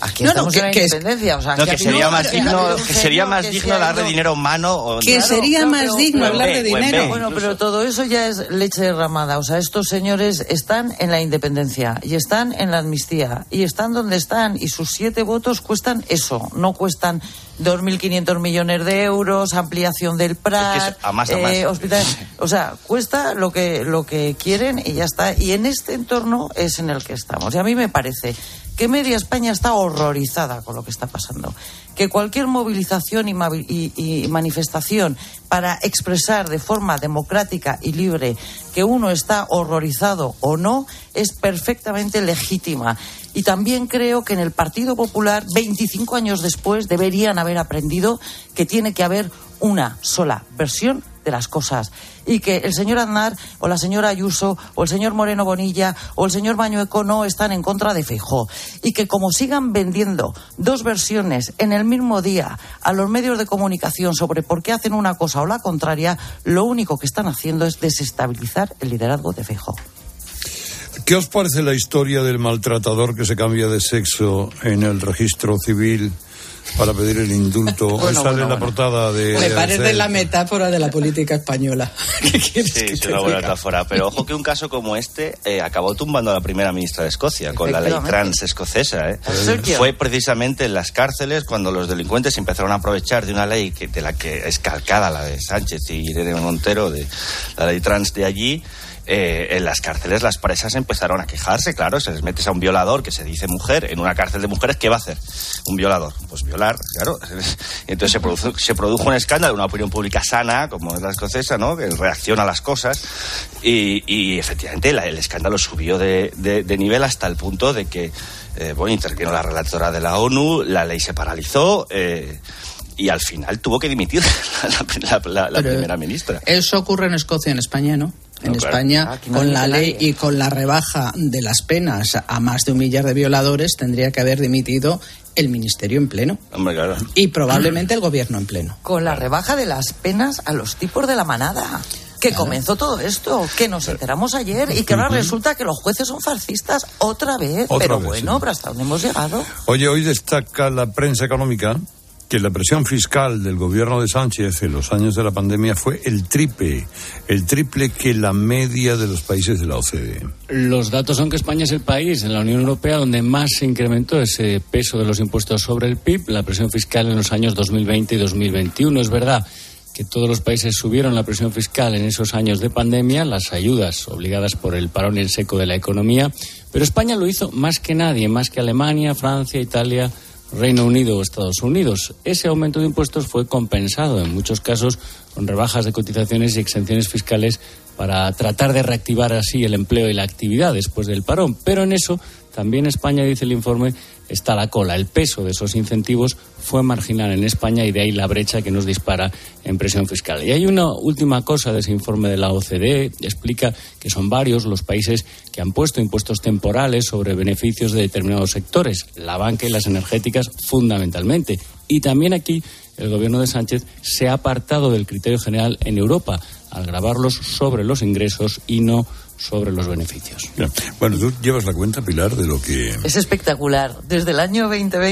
Aquí estamos en la independencia. O sea, que sería más digno, sería más digno hablar de dinero humano. Sería más digno hablar de dinero. Bueno, pero todo eso ya es leche derramada. O sea, estos señores están en la independencia y están en la amnistía y están donde están, y sus 7 votos cuestan eso, no cuestan 2.500 millones de euros, ampliación del Prat, hospitales. O sea, cuesta lo que quieren y ya está. Y en este entorno es en el que estamos. Y a mí me parece que media España está horrorizada con lo que está pasando. Que cualquier movilización y manifestación para expresar de forma democrática y libre que uno está horrorizado o no es perfectamente legítima. Y también creo que en el Partido Popular, 25 años después, deberían haber aprendido que tiene que haber una sola versión de las cosas, y que el señor Aznar o la señora Ayuso o el señor Moreno Bonilla o el señor Mañueco no están en contra de Feijóo, y que como sigan vendiendo 2 versiones en el mismo día a los medios de comunicación sobre por qué hacen una cosa o la contraria, lo único que están haciendo es desestabilizar el liderazgo de Feijóo. ¿Qué os parece la historia del maltratador que se cambia de sexo en el registro civil para pedir el indulto? Hoy sale en la portada de... Me parece la metáfora de la política española. ¿Qué quieres que es te una buena diga? metáfora. Pero ojo que un caso como este acabó tumbando a la primera ministra de Escocia con la ley trans escocesa. Fue precisamente en las cárceles cuando los delincuentes empezaron a aprovechar de una ley de la que es calcada la de Sánchez y Irene Montero, de la ley trans de allí. En las cárceles las presas empezaron a quejarse, claro, se les metes a un violador que se dice mujer en una cárcel de mujeres, ¿qué va a hacer un violador? Pues violar, claro. Entonces se produjo un escándalo, una opinión pública sana, como es la escocesa, ¿no?, que reacciona a las cosas, y efectivamente el escándalo subió de nivel hasta el punto de que intervino la relatora de la ONU, la ley se paralizó, y al final tuvo que dimitir la primera ministra. Eso ocurre en Escocia, en España no. En España, con la ley y con la rebaja de las penas a más de 1 millar de violadores, tendría que haber dimitido el ministerio en pleno. Hombre, claro. Y probablemente el gobierno en pleno. Con la rebaja de las penas a los tipos de la manada. Que comenzó todo esto, que nos enteramos ayer y que ahora resulta que los jueces son fascistas otra vez. Pero ¿hasta dónde hemos llegado? Oye, hoy destaca la prensa económica que la presión fiscal del gobierno de Sánchez en los años de la pandemia fue el triple que la media de los países de la OCDE. Los datos son que España es el país en la Unión Europea donde más se incrementó ese peso de los impuestos sobre el PIB, la presión fiscal en los años 2020 y 2021. Es verdad que todos los países subieron la presión fiscal en esos años de pandemia, las ayudas obligadas por el parón en seco de la economía, pero España lo hizo más que nadie, más que Alemania, Francia, Italia, Reino Unido o Estados Unidos. Ese aumento de impuestos fue compensado en muchos casos con rebajas de cotizaciones y exenciones fiscales para tratar de reactivar así el empleo y la actividad después del parón. Pero en eso también España, dice el informe, está a la cola. El peso de esos incentivos fue marginal en España y de ahí la brecha que nos dispara en presión fiscal. Y hay una última cosa de ese informe de la OCDE. Explica que son varios los países que han puesto impuestos temporales sobre beneficios de determinados sectores, la banca y las energéticas fundamentalmente. Y también aquí el gobierno de Sánchez se ha apartado del criterio general en Europa al gravarlos sobre los ingresos y no sobre los beneficios. Bueno, tú llevas la cuenta, Pilar, de lo que... Es espectacular. Desde el año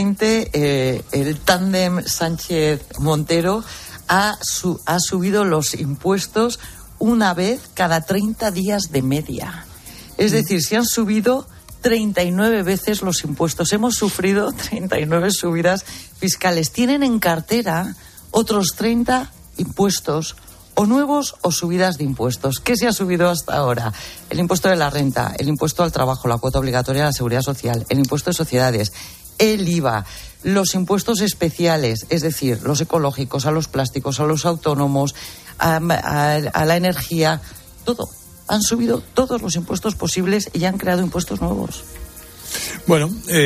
2020, el tándem Sánchez-Montero ha subido los impuestos una vez cada 30 días de media. Es decir, se han subido 39 veces los impuestos. Hemos sufrido 39 subidas fiscales. Tienen en cartera otros 30 impuestos, o nuevos o subidas de impuestos. ¿Qué se ha subido hasta ahora? El impuesto de la renta, el impuesto al trabajo, la cuota obligatoria a la seguridad social, el impuesto de sociedades, el IVA, los impuestos especiales, es decir, los ecológicos, a los plásticos, a los autónomos, a la energía, todo. Han subido todos los impuestos posibles y han creado impuestos nuevos. Bueno,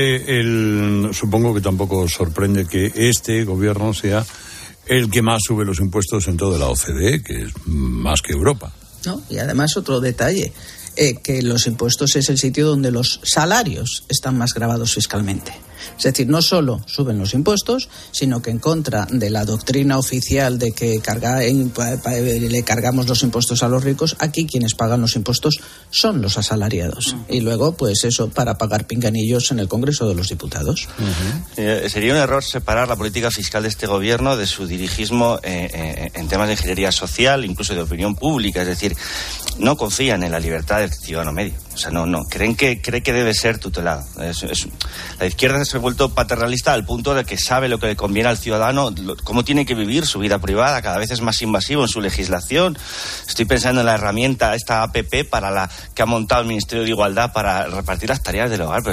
supongo que tampoco os sorprende que este gobierno sea el que más sube los impuestos en toda la OCDE, que es más que Europa. No, y además otro detalle. que los impuestos es el sitio donde los salarios están más gravados fiscalmente. Es decir, no solo suben los impuestos, sino que en contra de la doctrina oficial de que le cargamos los impuestos a los ricos, aquí quienes pagan los impuestos son los asalariados. Y luego, pues eso, para pagar pinganillos en el Congreso de los Diputados. Sería un error separar la política fiscal de este gobierno de su dirigismo en temas de ingeniería social, incluso de opinión pública. Es decir, no confían en la libertad del ciudadano medio. O sea, no. Cree que debe ser tutelado. La izquierda se ha vuelto paternalista al punto de que sabe lo que le conviene al ciudadano, cómo tiene que vivir su vida privada, cada vez es más invasivo en su legislación. Estoy pensando en la herramienta, esta APP que ha montado el Ministerio de Igualdad para repartir las tareas del hogar.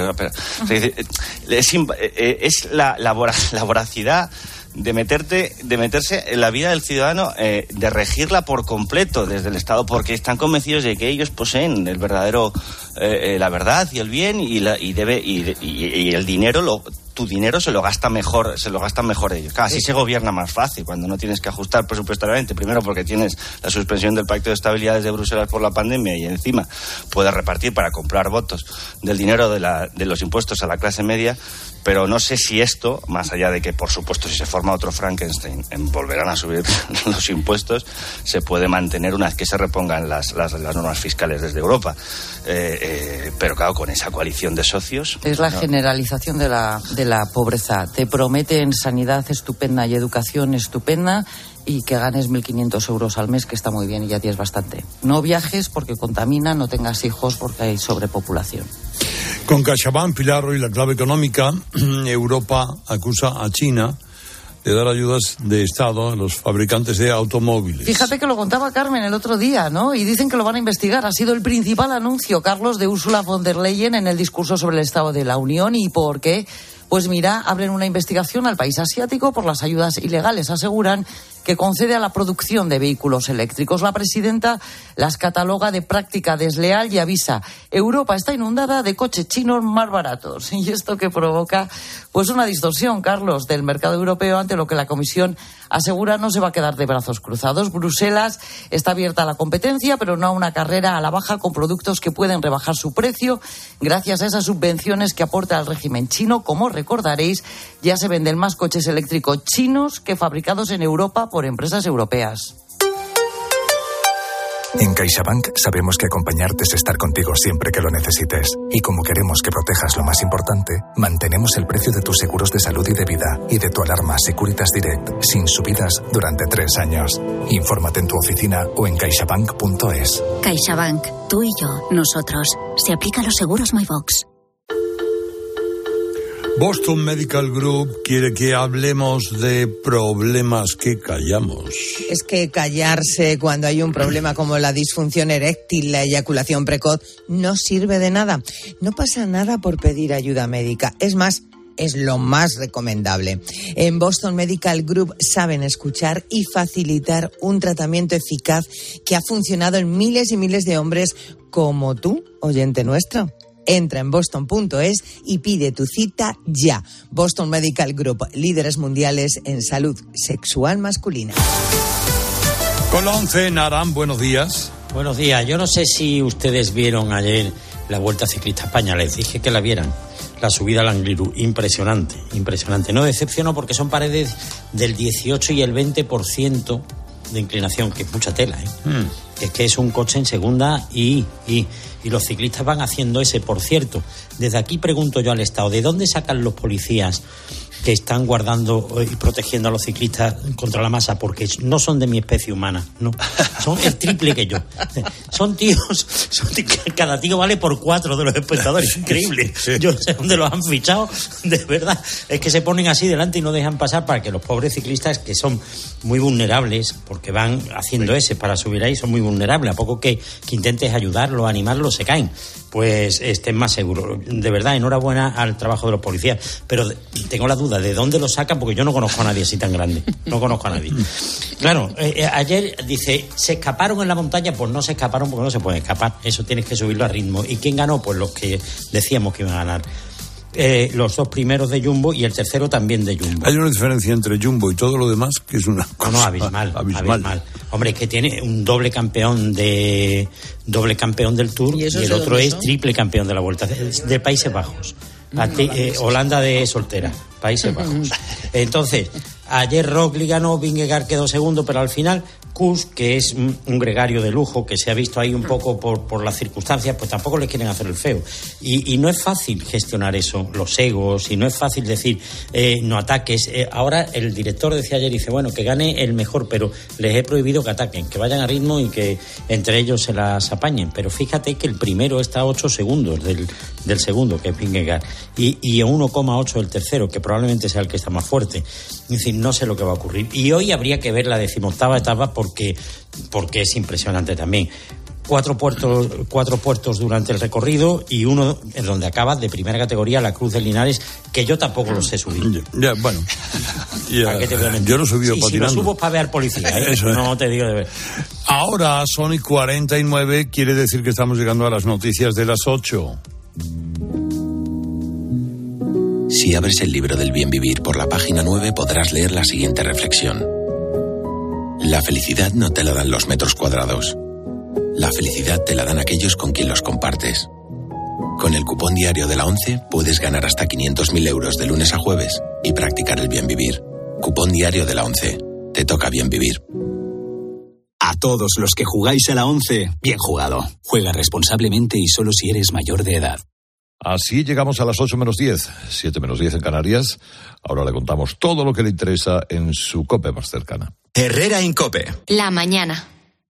Es la voracidad de meterse en la vida del ciudadano, de regirla por completo desde el Estado, porque están convencidos de que ellos poseen el verdadero, la verdad y el bien y el dinero, tu dinero se lo gastan mejor ellos. Claro, así se gobierna más fácil cuando no tienes que ajustar presupuestariamente, primero porque tienes la suspensión del Pacto de Estabilidad desde Bruselas por la pandemia y encima puedes repartir para comprar votos del dinero de los impuestos a la clase media. Pero no sé si esto, más allá de que, por supuesto, si se forma otro Frankenstein, volverán a subir los impuestos, se puede mantener una vez que se repongan las normas fiscales desde Europa. Pero claro, con esa coalición de socios... Es la generalización de la pobreza. Te prometen sanidad estupenda y educación estupenda y que ganes 1.500 euros al mes, que está muy bien y ya tienes bastante. No viajes porque contamina, no tengas hijos porque hay sobrepopulación. Con CaixaBank, Pilar, hoy la clave económica. Europa acusa a China de dar ayudas de Estado a los fabricantes de automóviles. Fíjate que lo contaba Carmen el otro día, ¿no? Y dicen que lo van a investigar. Ha sido el principal anuncio, Carlos, de Ursula von der Leyen en el discurso sobre el Estado de la Unión. ¿Y por qué? Pues mira, abren una investigación al país asiático por las ayudas ilegales, aseguran, que concede a la producción de vehículos eléctricos. La presidenta las cataloga de práctica desleal y avisa: Europa está inundada de coches chinos más baratos. Y esto que provoca, pues una distorsión, Carlos, del mercado europeo, ante lo que la Comisión asegura no se va a quedar de brazos cruzados. Bruselas está abierta a la competencia, pero no a una carrera a la baja con productos que pueden rebajar su precio gracias a esas subvenciones que aporta el régimen chino. Como recordaréis, ya se venden más coches eléctricos chinos que fabricados en Europa por empresas europeas. En CaixaBank sabemos que acompañarte es estar contigo siempre que lo necesites. Y como queremos que protejas lo más importante, mantenemos el precio de tus seguros de salud y de vida y de tu alarma Securitas Direct sin subidas durante 3 años. Infórmate en tu oficina o en caixabank.es. CaixaBank, tú y yo, nosotros. Se aplica a los seguros MyBox. Boston Medical Group quiere que hablemos de problemas que callamos. Es que callarse cuando hay un problema como la disfunción eréctil, la eyaculación precoz, no sirve de nada. No pasa nada por pedir ayuda médica. Es más, es lo más recomendable. En Boston Medical Group saben escuchar y facilitar un tratamiento eficaz que ha funcionado en miles y miles de hombres como tú, oyente nuestro. Entra en boston.es y pide tu cita ya. Boston Medical Group, líderes mundiales en salud sexual masculina. Con la 11, Naran, buenos días. Buenos días. Yo no sé si ustedes vieron ayer la Vuelta Ciclista a España. Les dije que la vieran. La subida al Angliru, impresionante, impresionante. No decepcionó porque son paredes del 18 y el 20% de inclinación, que es mucha tela, ¿eh? Es que es un coche en segunda y los ciclistas van haciendo ese. Por cierto, desde aquí pregunto yo al Estado, ¿de dónde sacan los policías que están guardando y protegiendo a los ciclistas contra la masa? Porque no son de mi especie humana, no, son el triple que yo. Son tíos, cada tío vale por 4 de los espectadores, increíble. Yo no sé dónde los han fichado, de verdad. Es que se ponen así delante y no dejan pasar para que los pobres ciclistas, que son muy vulnerables, porque van haciendo ese para subir ahí, son muy vulnerables. A poco que intentes ayudarlos, animarlos, se caen. Pues estén más seguros. De verdad, enhorabuena al trabajo de los policías. Pero tengo la duda de dónde lo sacan, porque yo no conozco a nadie así tan grande. No conozco a nadie. Claro, ayer dice, ¿se escaparon en la montaña? Pues no se escaparon porque no se pueden escapar. Eso tienes que subirlo a ritmo. ¿Y quién ganó? Pues los que decíamos que iban a ganar. los 2 primeros de Jumbo y el tercero también de Jumbo. Hay una diferencia entre Jumbo y todo lo demás que es una cosa... No, abismal. Hombre, es que tiene un doble campeón del Tour y el otro es triple campeón de la Vuelta de Países Bajos. Holanda de soltera, Países Bajos. Entonces, ayer Roglic ganó, Vingegaard quedó segundo, pero al final Kuss, que es un gregario de lujo, que se ha visto ahí un poco por las circunstancias, pues tampoco le quieren hacer el feo. Y no es fácil gestionar eso, los egos, y no es fácil decir no ataques. Ahora el director decía ayer, dice, bueno, que gane el mejor, pero les he prohibido que ataquen, que vayan a ritmo y que entre ellos se las apañen. Pero fíjate que el primero está a 8 segundos del segundo, que es Vingegaard, y a 1,8 el tercero, que probablemente sea el que está más fuerte. Es decir, no sé lo que va a ocurrir. Y hoy habría que ver la 18ª etapa porque es impresionante también. 4 puertos durante el recorrido y uno en donde acaba de primera categoría, la Cruz de Linares, que yo tampoco lo sé subir. Bueno, yo lo subí patinando. Si lo subo para ver policía, Eso no te digo de ver. Ahora son y 49, quiere decir que estamos llegando a las noticias de las 8. Si abres el libro del bien vivir por la página 9 podrás leer la siguiente reflexión. La felicidad no te la dan los metros cuadrados. La felicidad te la dan aquellos con quien los compartes. Con el cupón diario de la ONCE puedes ganar hasta 500.000 euros de lunes a jueves y practicar el bien vivir. Cupón diario de la ONCE. Te toca bien vivir. A todos los que jugáis a la ONCE, bien jugado. Juega responsablemente y solo si eres mayor de edad. Así llegamos a las 8 menos 10, 7 menos 10 en Canarias. Ahora le contamos todo lo que le interesa en su COPE más cercana. Herrera en COPE. La mañana.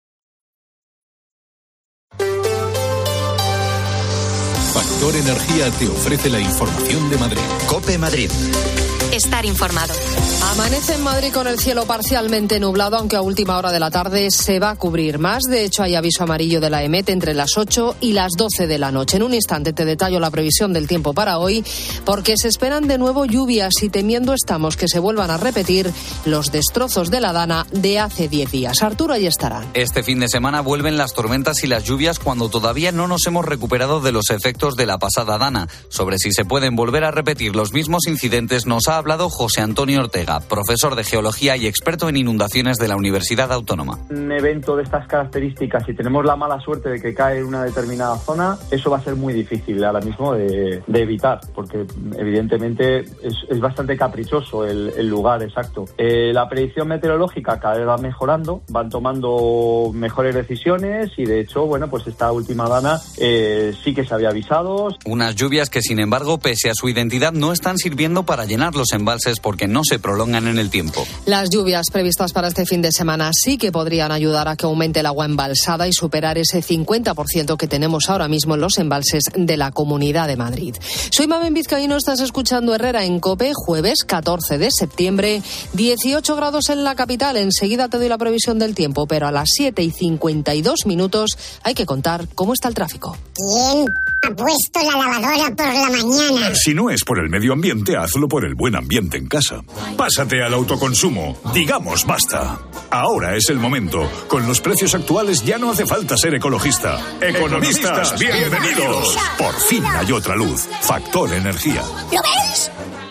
Factor Energía te ofrece la información de Madrid. COPE Madrid. Estar informado. Amanece en Madrid con el cielo parcialmente nublado, aunque a última hora de la tarde se va a cubrir más. De hecho, hay aviso amarillo de la EMET entre las 8 y las 12 de la noche. En un instante te detallo la previsión del tiempo para hoy, porque se esperan de nuevo lluvias y temiendo estamos que se vuelvan a repetir los destrozos de la Dana de hace 10 días. Arturo, ahí estarán. Este fin de semana vuelven las tormentas y las lluvias cuando todavía no nos hemos recuperado de los efectos de la pasada Dana. Sobre si se pueden volver a repetir los mismos incidentes nos ha hablado José Antonio Ortega, profesor de Geología y experto en inundaciones de la Universidad Autónoma. Un evento de estas características, si tenemos la mala suerte de que cae en una determinada zona, eso va a ser muy difícil ahora mismo de evitar, porque evidentemente es bastante caprichoso el lugar exacto. La predicción meteorológica cada vez va mejorando, van tomando mejores decisiones y de hecho, bueno, pues esta última Dana sí que se había avisado. Unas lluvias que sin embargo, pese a su identidad, no están sirviendo para llenar los embalses porque no se prolongan en el tiempo. Las lluvias previstas para este fin de semana sí que podrían ayudar a que aumente el agua embalsada y superar ese 50% que tenemos ahora mismo en los embalses de la Comunidad de Madrid. Soy Mamen Vizcaíno, estás escuchando Herrera en COPE, jueves 14 de septiembre, 18 grados en la capital. Enseguida te doy la previsión del tiempo, pero a las 7:52 hay que contar cómo está el tráfico. ¿Quién ha puesto la lavadora por la mañana? Si no es por el medio ambiente, hazlo por el buen ambiente en casa. Pásate al autoconsumo. Digamos basta. Ahora es el momento. Con los precios actuales ya no hace falta ser ecologista. Economistas, bienvenidos. Por fin hay otra luz. Factor Energía. ¿Lo ves?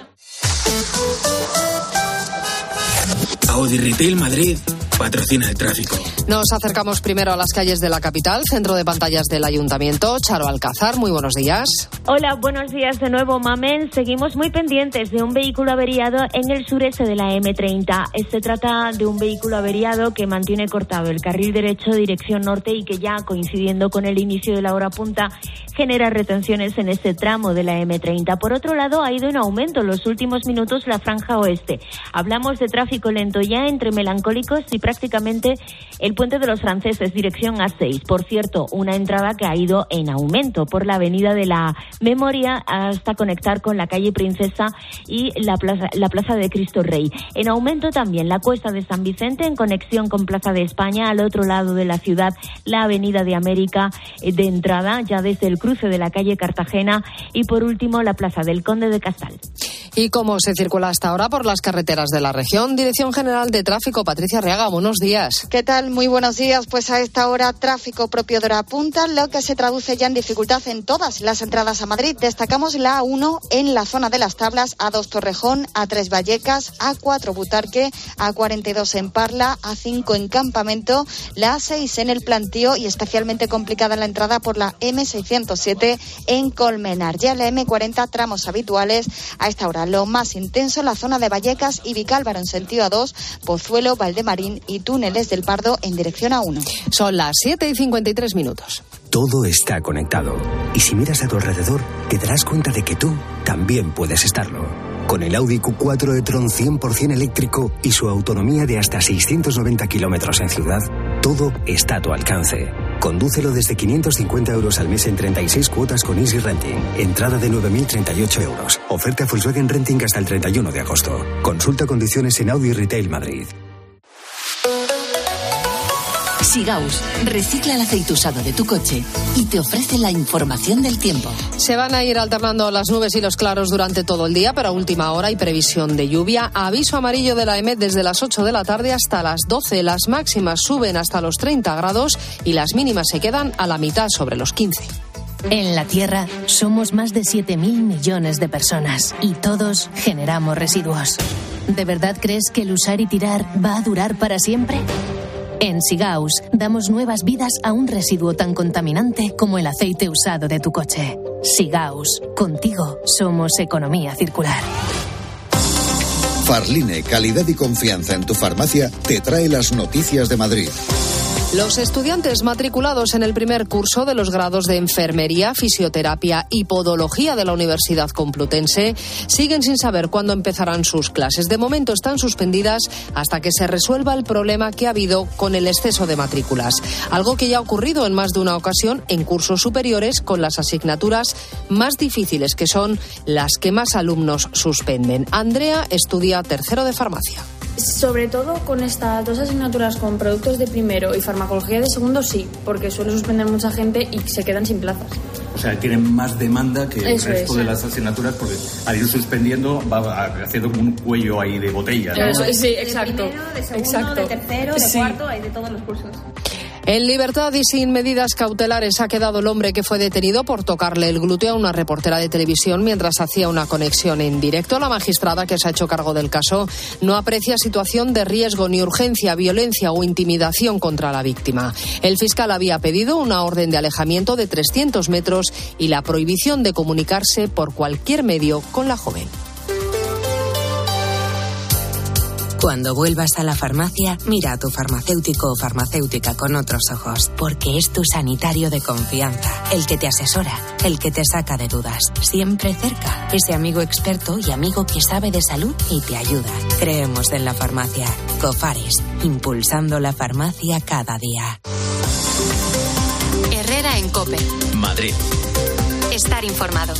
Audi Retail Madrid patrocina el tráfico. Nos acercamos primero a las calles de la capital, centro de pantallas del Ayuntamiento. Charo Alcázar, muy buenos días. Hola, buenos días de nuevo, Mamen. Seguimos muy pendientes de un vehículo averiado en el sureste de la M30. Se trata de un vehículo averiado que mantiene cortado el carril derecho dirección norte y que ya, coincidiendo con el inicio de la hora punta, genera retenciones en este tramo de la M30. Por otro lado, ha ido en aumento en los últimos minutos la franja oeste. Hablamos de tráfico lento ya entre Melancólicos y prácticamente el Puente de los Franceses, dirección A6. Por cierto, una entrada que ha ido en aumento por la avenida de la Memoria hasta conectar con la calle Princesa y la plaza de Cristo Rey. En aumento también la Cuesta de San Vicente en conexión con Plaza de España, al otro lado de la ciudad, la Avenida de América de entrada, ya desde el cruce de la calle Cartagena y por último la Plaza del Conde de Casal. ¿Y cómo se circula hasta ahora por las carreteras de la región? Dirección General de Tráfico, Patricia Arriaga, buenos días. ¿Qué tal? Muy buenos días. Pues a esta hora tráfico propio de hora punta, lo que se traduce ya en dificultad en todas las entradas a Madrid. Destacamos la A1 en la zona de las Tablas, A2 Torrejón, A3 Vallecas, A4 Butarque, A42 en Parla, A5 en Campamento, la A6 en el Plantío y especialmente complicada la entrada por la M607 en Colmenar. Ya la M40 tramos habituales a esta hora. Lo más intenso en la zona de Vallecas y Vicálvaro en sentido A2, Pozuelo, Valdemarín y Túneles del Pardo en dirección A1. Son las 7:53. Todo está conectado. Y si miras a tu alrededor, te darás cuenta de que tú también puedes estarlo. Con el Audi Q4 e-tron 100% eléctrico y su autonomía de hasta 690 kilómetros en ciudad, todo está a tu alcance. Condúcelo desde 550 euros al mes en 36 cuotas con Easy Renting. Entrada de 9.038 euros. Oferta Volkswagen Renting hasta el 31 de agosto. Consulta condiciones en Audi Retail Madrid. Sigaus recicla el aceite usado de tu coche y te ofrece la información del tiempo. Se van a ir alternando las nubes y los claros durante todo el día, pero a última hora hay previsión de lluvia. Aviso amarillo de la EMET desde las 8 de la tarde hasta las 12. Las máximas suben hasta los 30 grados y las mínimas se quedan a la mitad, sobre los 15. En la Tierra somos más de 7.000 millones de personas y todos generamos residuos. ¿De verdad crees que el usar y tirar va a durar para siempre? En Sigaus damos nuevas vidas a un residuo tan contaminante como el aceite usado de tu coche. Sigaus, contigo somos economía circular. Farline, calidad y confianza en tu farmacia, te trae las noticias de Madrid. Los estudiantes matriculados en el primer curso de los grados de Enfermería, Fisioterapia y Podología de la Universidad Complutense siguen sin saber cuándo empezarán sus clases. De momento están suspendidas hasta que se resuelva el problema que ha habido con el exceso de matrículas. Algo que ya ha ocurrido en más de una ocasión en cursos superiores con las asignaturas más difíciles, que son las que más alumnos suspenden. Andrea estudia tercero de farmacia. Sobre todo con estas dos asignaturas, con productos de primero y farmacología de segundo, sí, porque suele suspender mucha gente y se quedan sin plazas. O sea, tienen más demanda que el resto de las asignaturas, porque al ir suspendiendo va haciendo como un cuello ahí de botella, ¿no? Eso, sí, exacto. De primero, de segundo, de tercero, de cuarto, hay de todos los cursos. En libertad y sin medidas cautelares ha quedado el hombre que fue detenido por tocarle el glúteo a una reportera de televisión mientras hacía una conexión en directo. La magistrada que se ha hecho cargo del caso no aprecia situación de riesgo ni urgencia, violencia o intimidación contra la víctima. El fiscal había pedido una orden de alejamiento de 300 metros y la prohibición de comunicarse por cualquier medio con la joven. Cuando vuelvas a la farmacia, mira a tu farmacéutico o farmacéutica con otros ojos, porque es tu sanitario de confianza, el que te asesora, el que te saca de dudas, siempre cerca, ese amigo experto y amigo que sabe de salud y te ayuda. Creemos en la farmacia. Cofares, impulsando la farmacia cada día. Herrera en COPE. Madrid. Estar informado.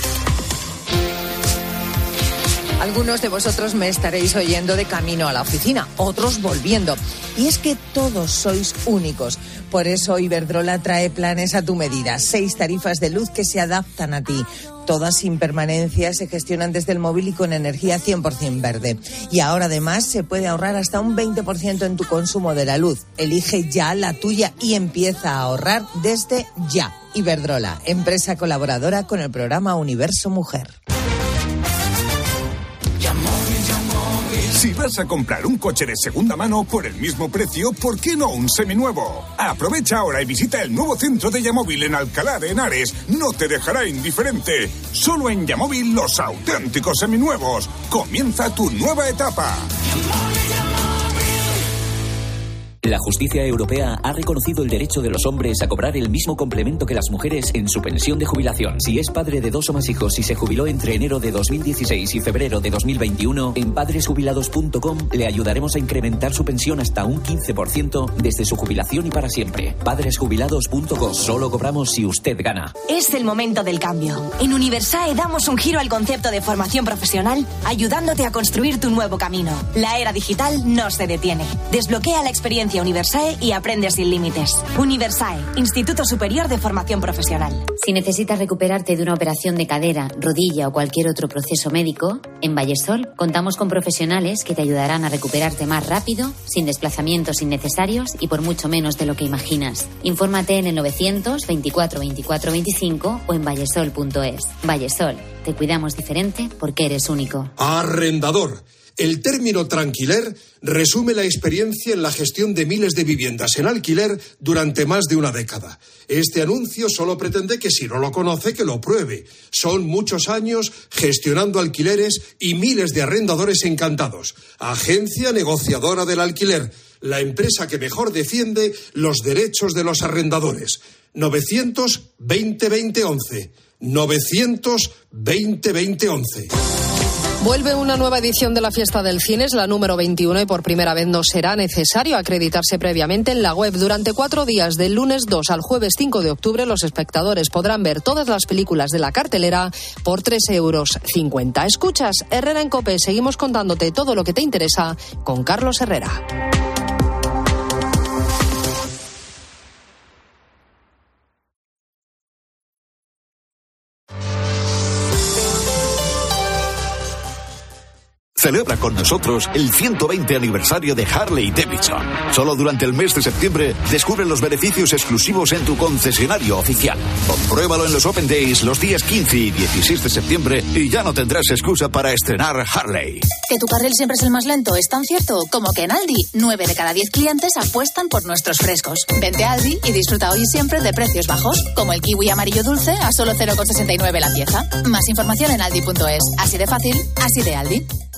Algunos de vosotros me estaréis oyendo de camino a la oficina, otros volviendo. Y es que todos sois únicos. Por eso Iberdrola trae planes a tu medida. 6 tarifas de luz que se adaptan a ti. Todas sin permanencia, se gestionan desde el móvil y con energía 100% verde. Y ahora además se puede ahorrar hasta un 20% en tu consumo de la luz. Elige ya la tuya y empieza a ahorrar desde ya. Iberdrola, empresa colaboradora con el programa Universo Mujer. Si vas a comprar un coche de segunda mano por el mismo precio, ¿por qué no un seminuevo? Aprovecha ahora y visita el nuevo centro de Yamóvil en Alcalá de Henares. No te dejará indiferente. Solo en Yamóvil, los auténticos seminuevos. Comienza tu nueva etapa. La justicia europea ha reconocido el derecho de los hombres a cobrar el mismo complemento que las mujeres en su pensión de jubilación. Si es padre de 2 o más hijos y se jubiló entre enero de 2016 y febrero de 2021, en padresjubilados.com le ayudaremos a incrementar su pensión hasta un 15% desde su jubilación y para siempre. Padresjubilados.com. Solo cobramos si usted gana. Es el momento del cambio. En Universae damos un giro al concepto de formación profesional, ayudándote a construir tu nuevo camino. La era digital no se detiene. Desbloquea la experiencia Universae y aprende sin límites. Universae, Instituto Superior de Formación Profesional. Si necesitas recuperarte de una operación de cadera, rodilla o cualquier otro proceso médico, en Vallesol contamos con profesionales que te ayudarán a recuperarte más rápido, sin desplazamientos innecesarios y por mucho menos de lo que imaginas. Infórmate en el 900 24 24 25 o en vallesol.es. Vallesol, te cuidamos diferente porque eres único. Arrendador. El término tranquiler resume la experiencia en la gestión de miles de viviendas en alquiler durante más de una década. Este anuncio solo pretende que si no lo conoce, que lo pruebe. Son muchos años gestionando alquileres y miles de arrendadores encantados. Agencia negociadora del alquiler, la empresa que mejor defiende los derechos de los arrendadores. 920-2011. 920-2011. Vuelve una nueva edición de la Fiesta del Cine, es la número 21 y por primera vez no será necesario acreditarse previamente en la web. Durante 4 días, del lunes 2 al jueves 5 de octubre, los espectadores podrán ver todas las películas de la cartelera por 3,50 euros. Escuchas Herrera en COPE, seguimos contándote todo lo que te interesa con Carlos Herrera. Celebra con nosotros el 120 aniversario de Harley Davidson. Solo durante el mes de septiembre descubre los beneficios exclusivos en tu concesionario oficial. Compruébalo en los Open Days los días 15 y 16 de septiembre y ya no tendrás excusa para estrenar Harley. ¿Que tu carril siempre es el más lento? ¿Es tan cierto? Como que en Aldi, 9 de cada 10 clientes apuestan por nuestros frescos. Vente a Aldi y disfruta hoy y siempre de precios bajos, como el kiwi amarillo dulce a solo 0,69 la pieza. Más información en aldi.es. Así de fácil, así de Aldi.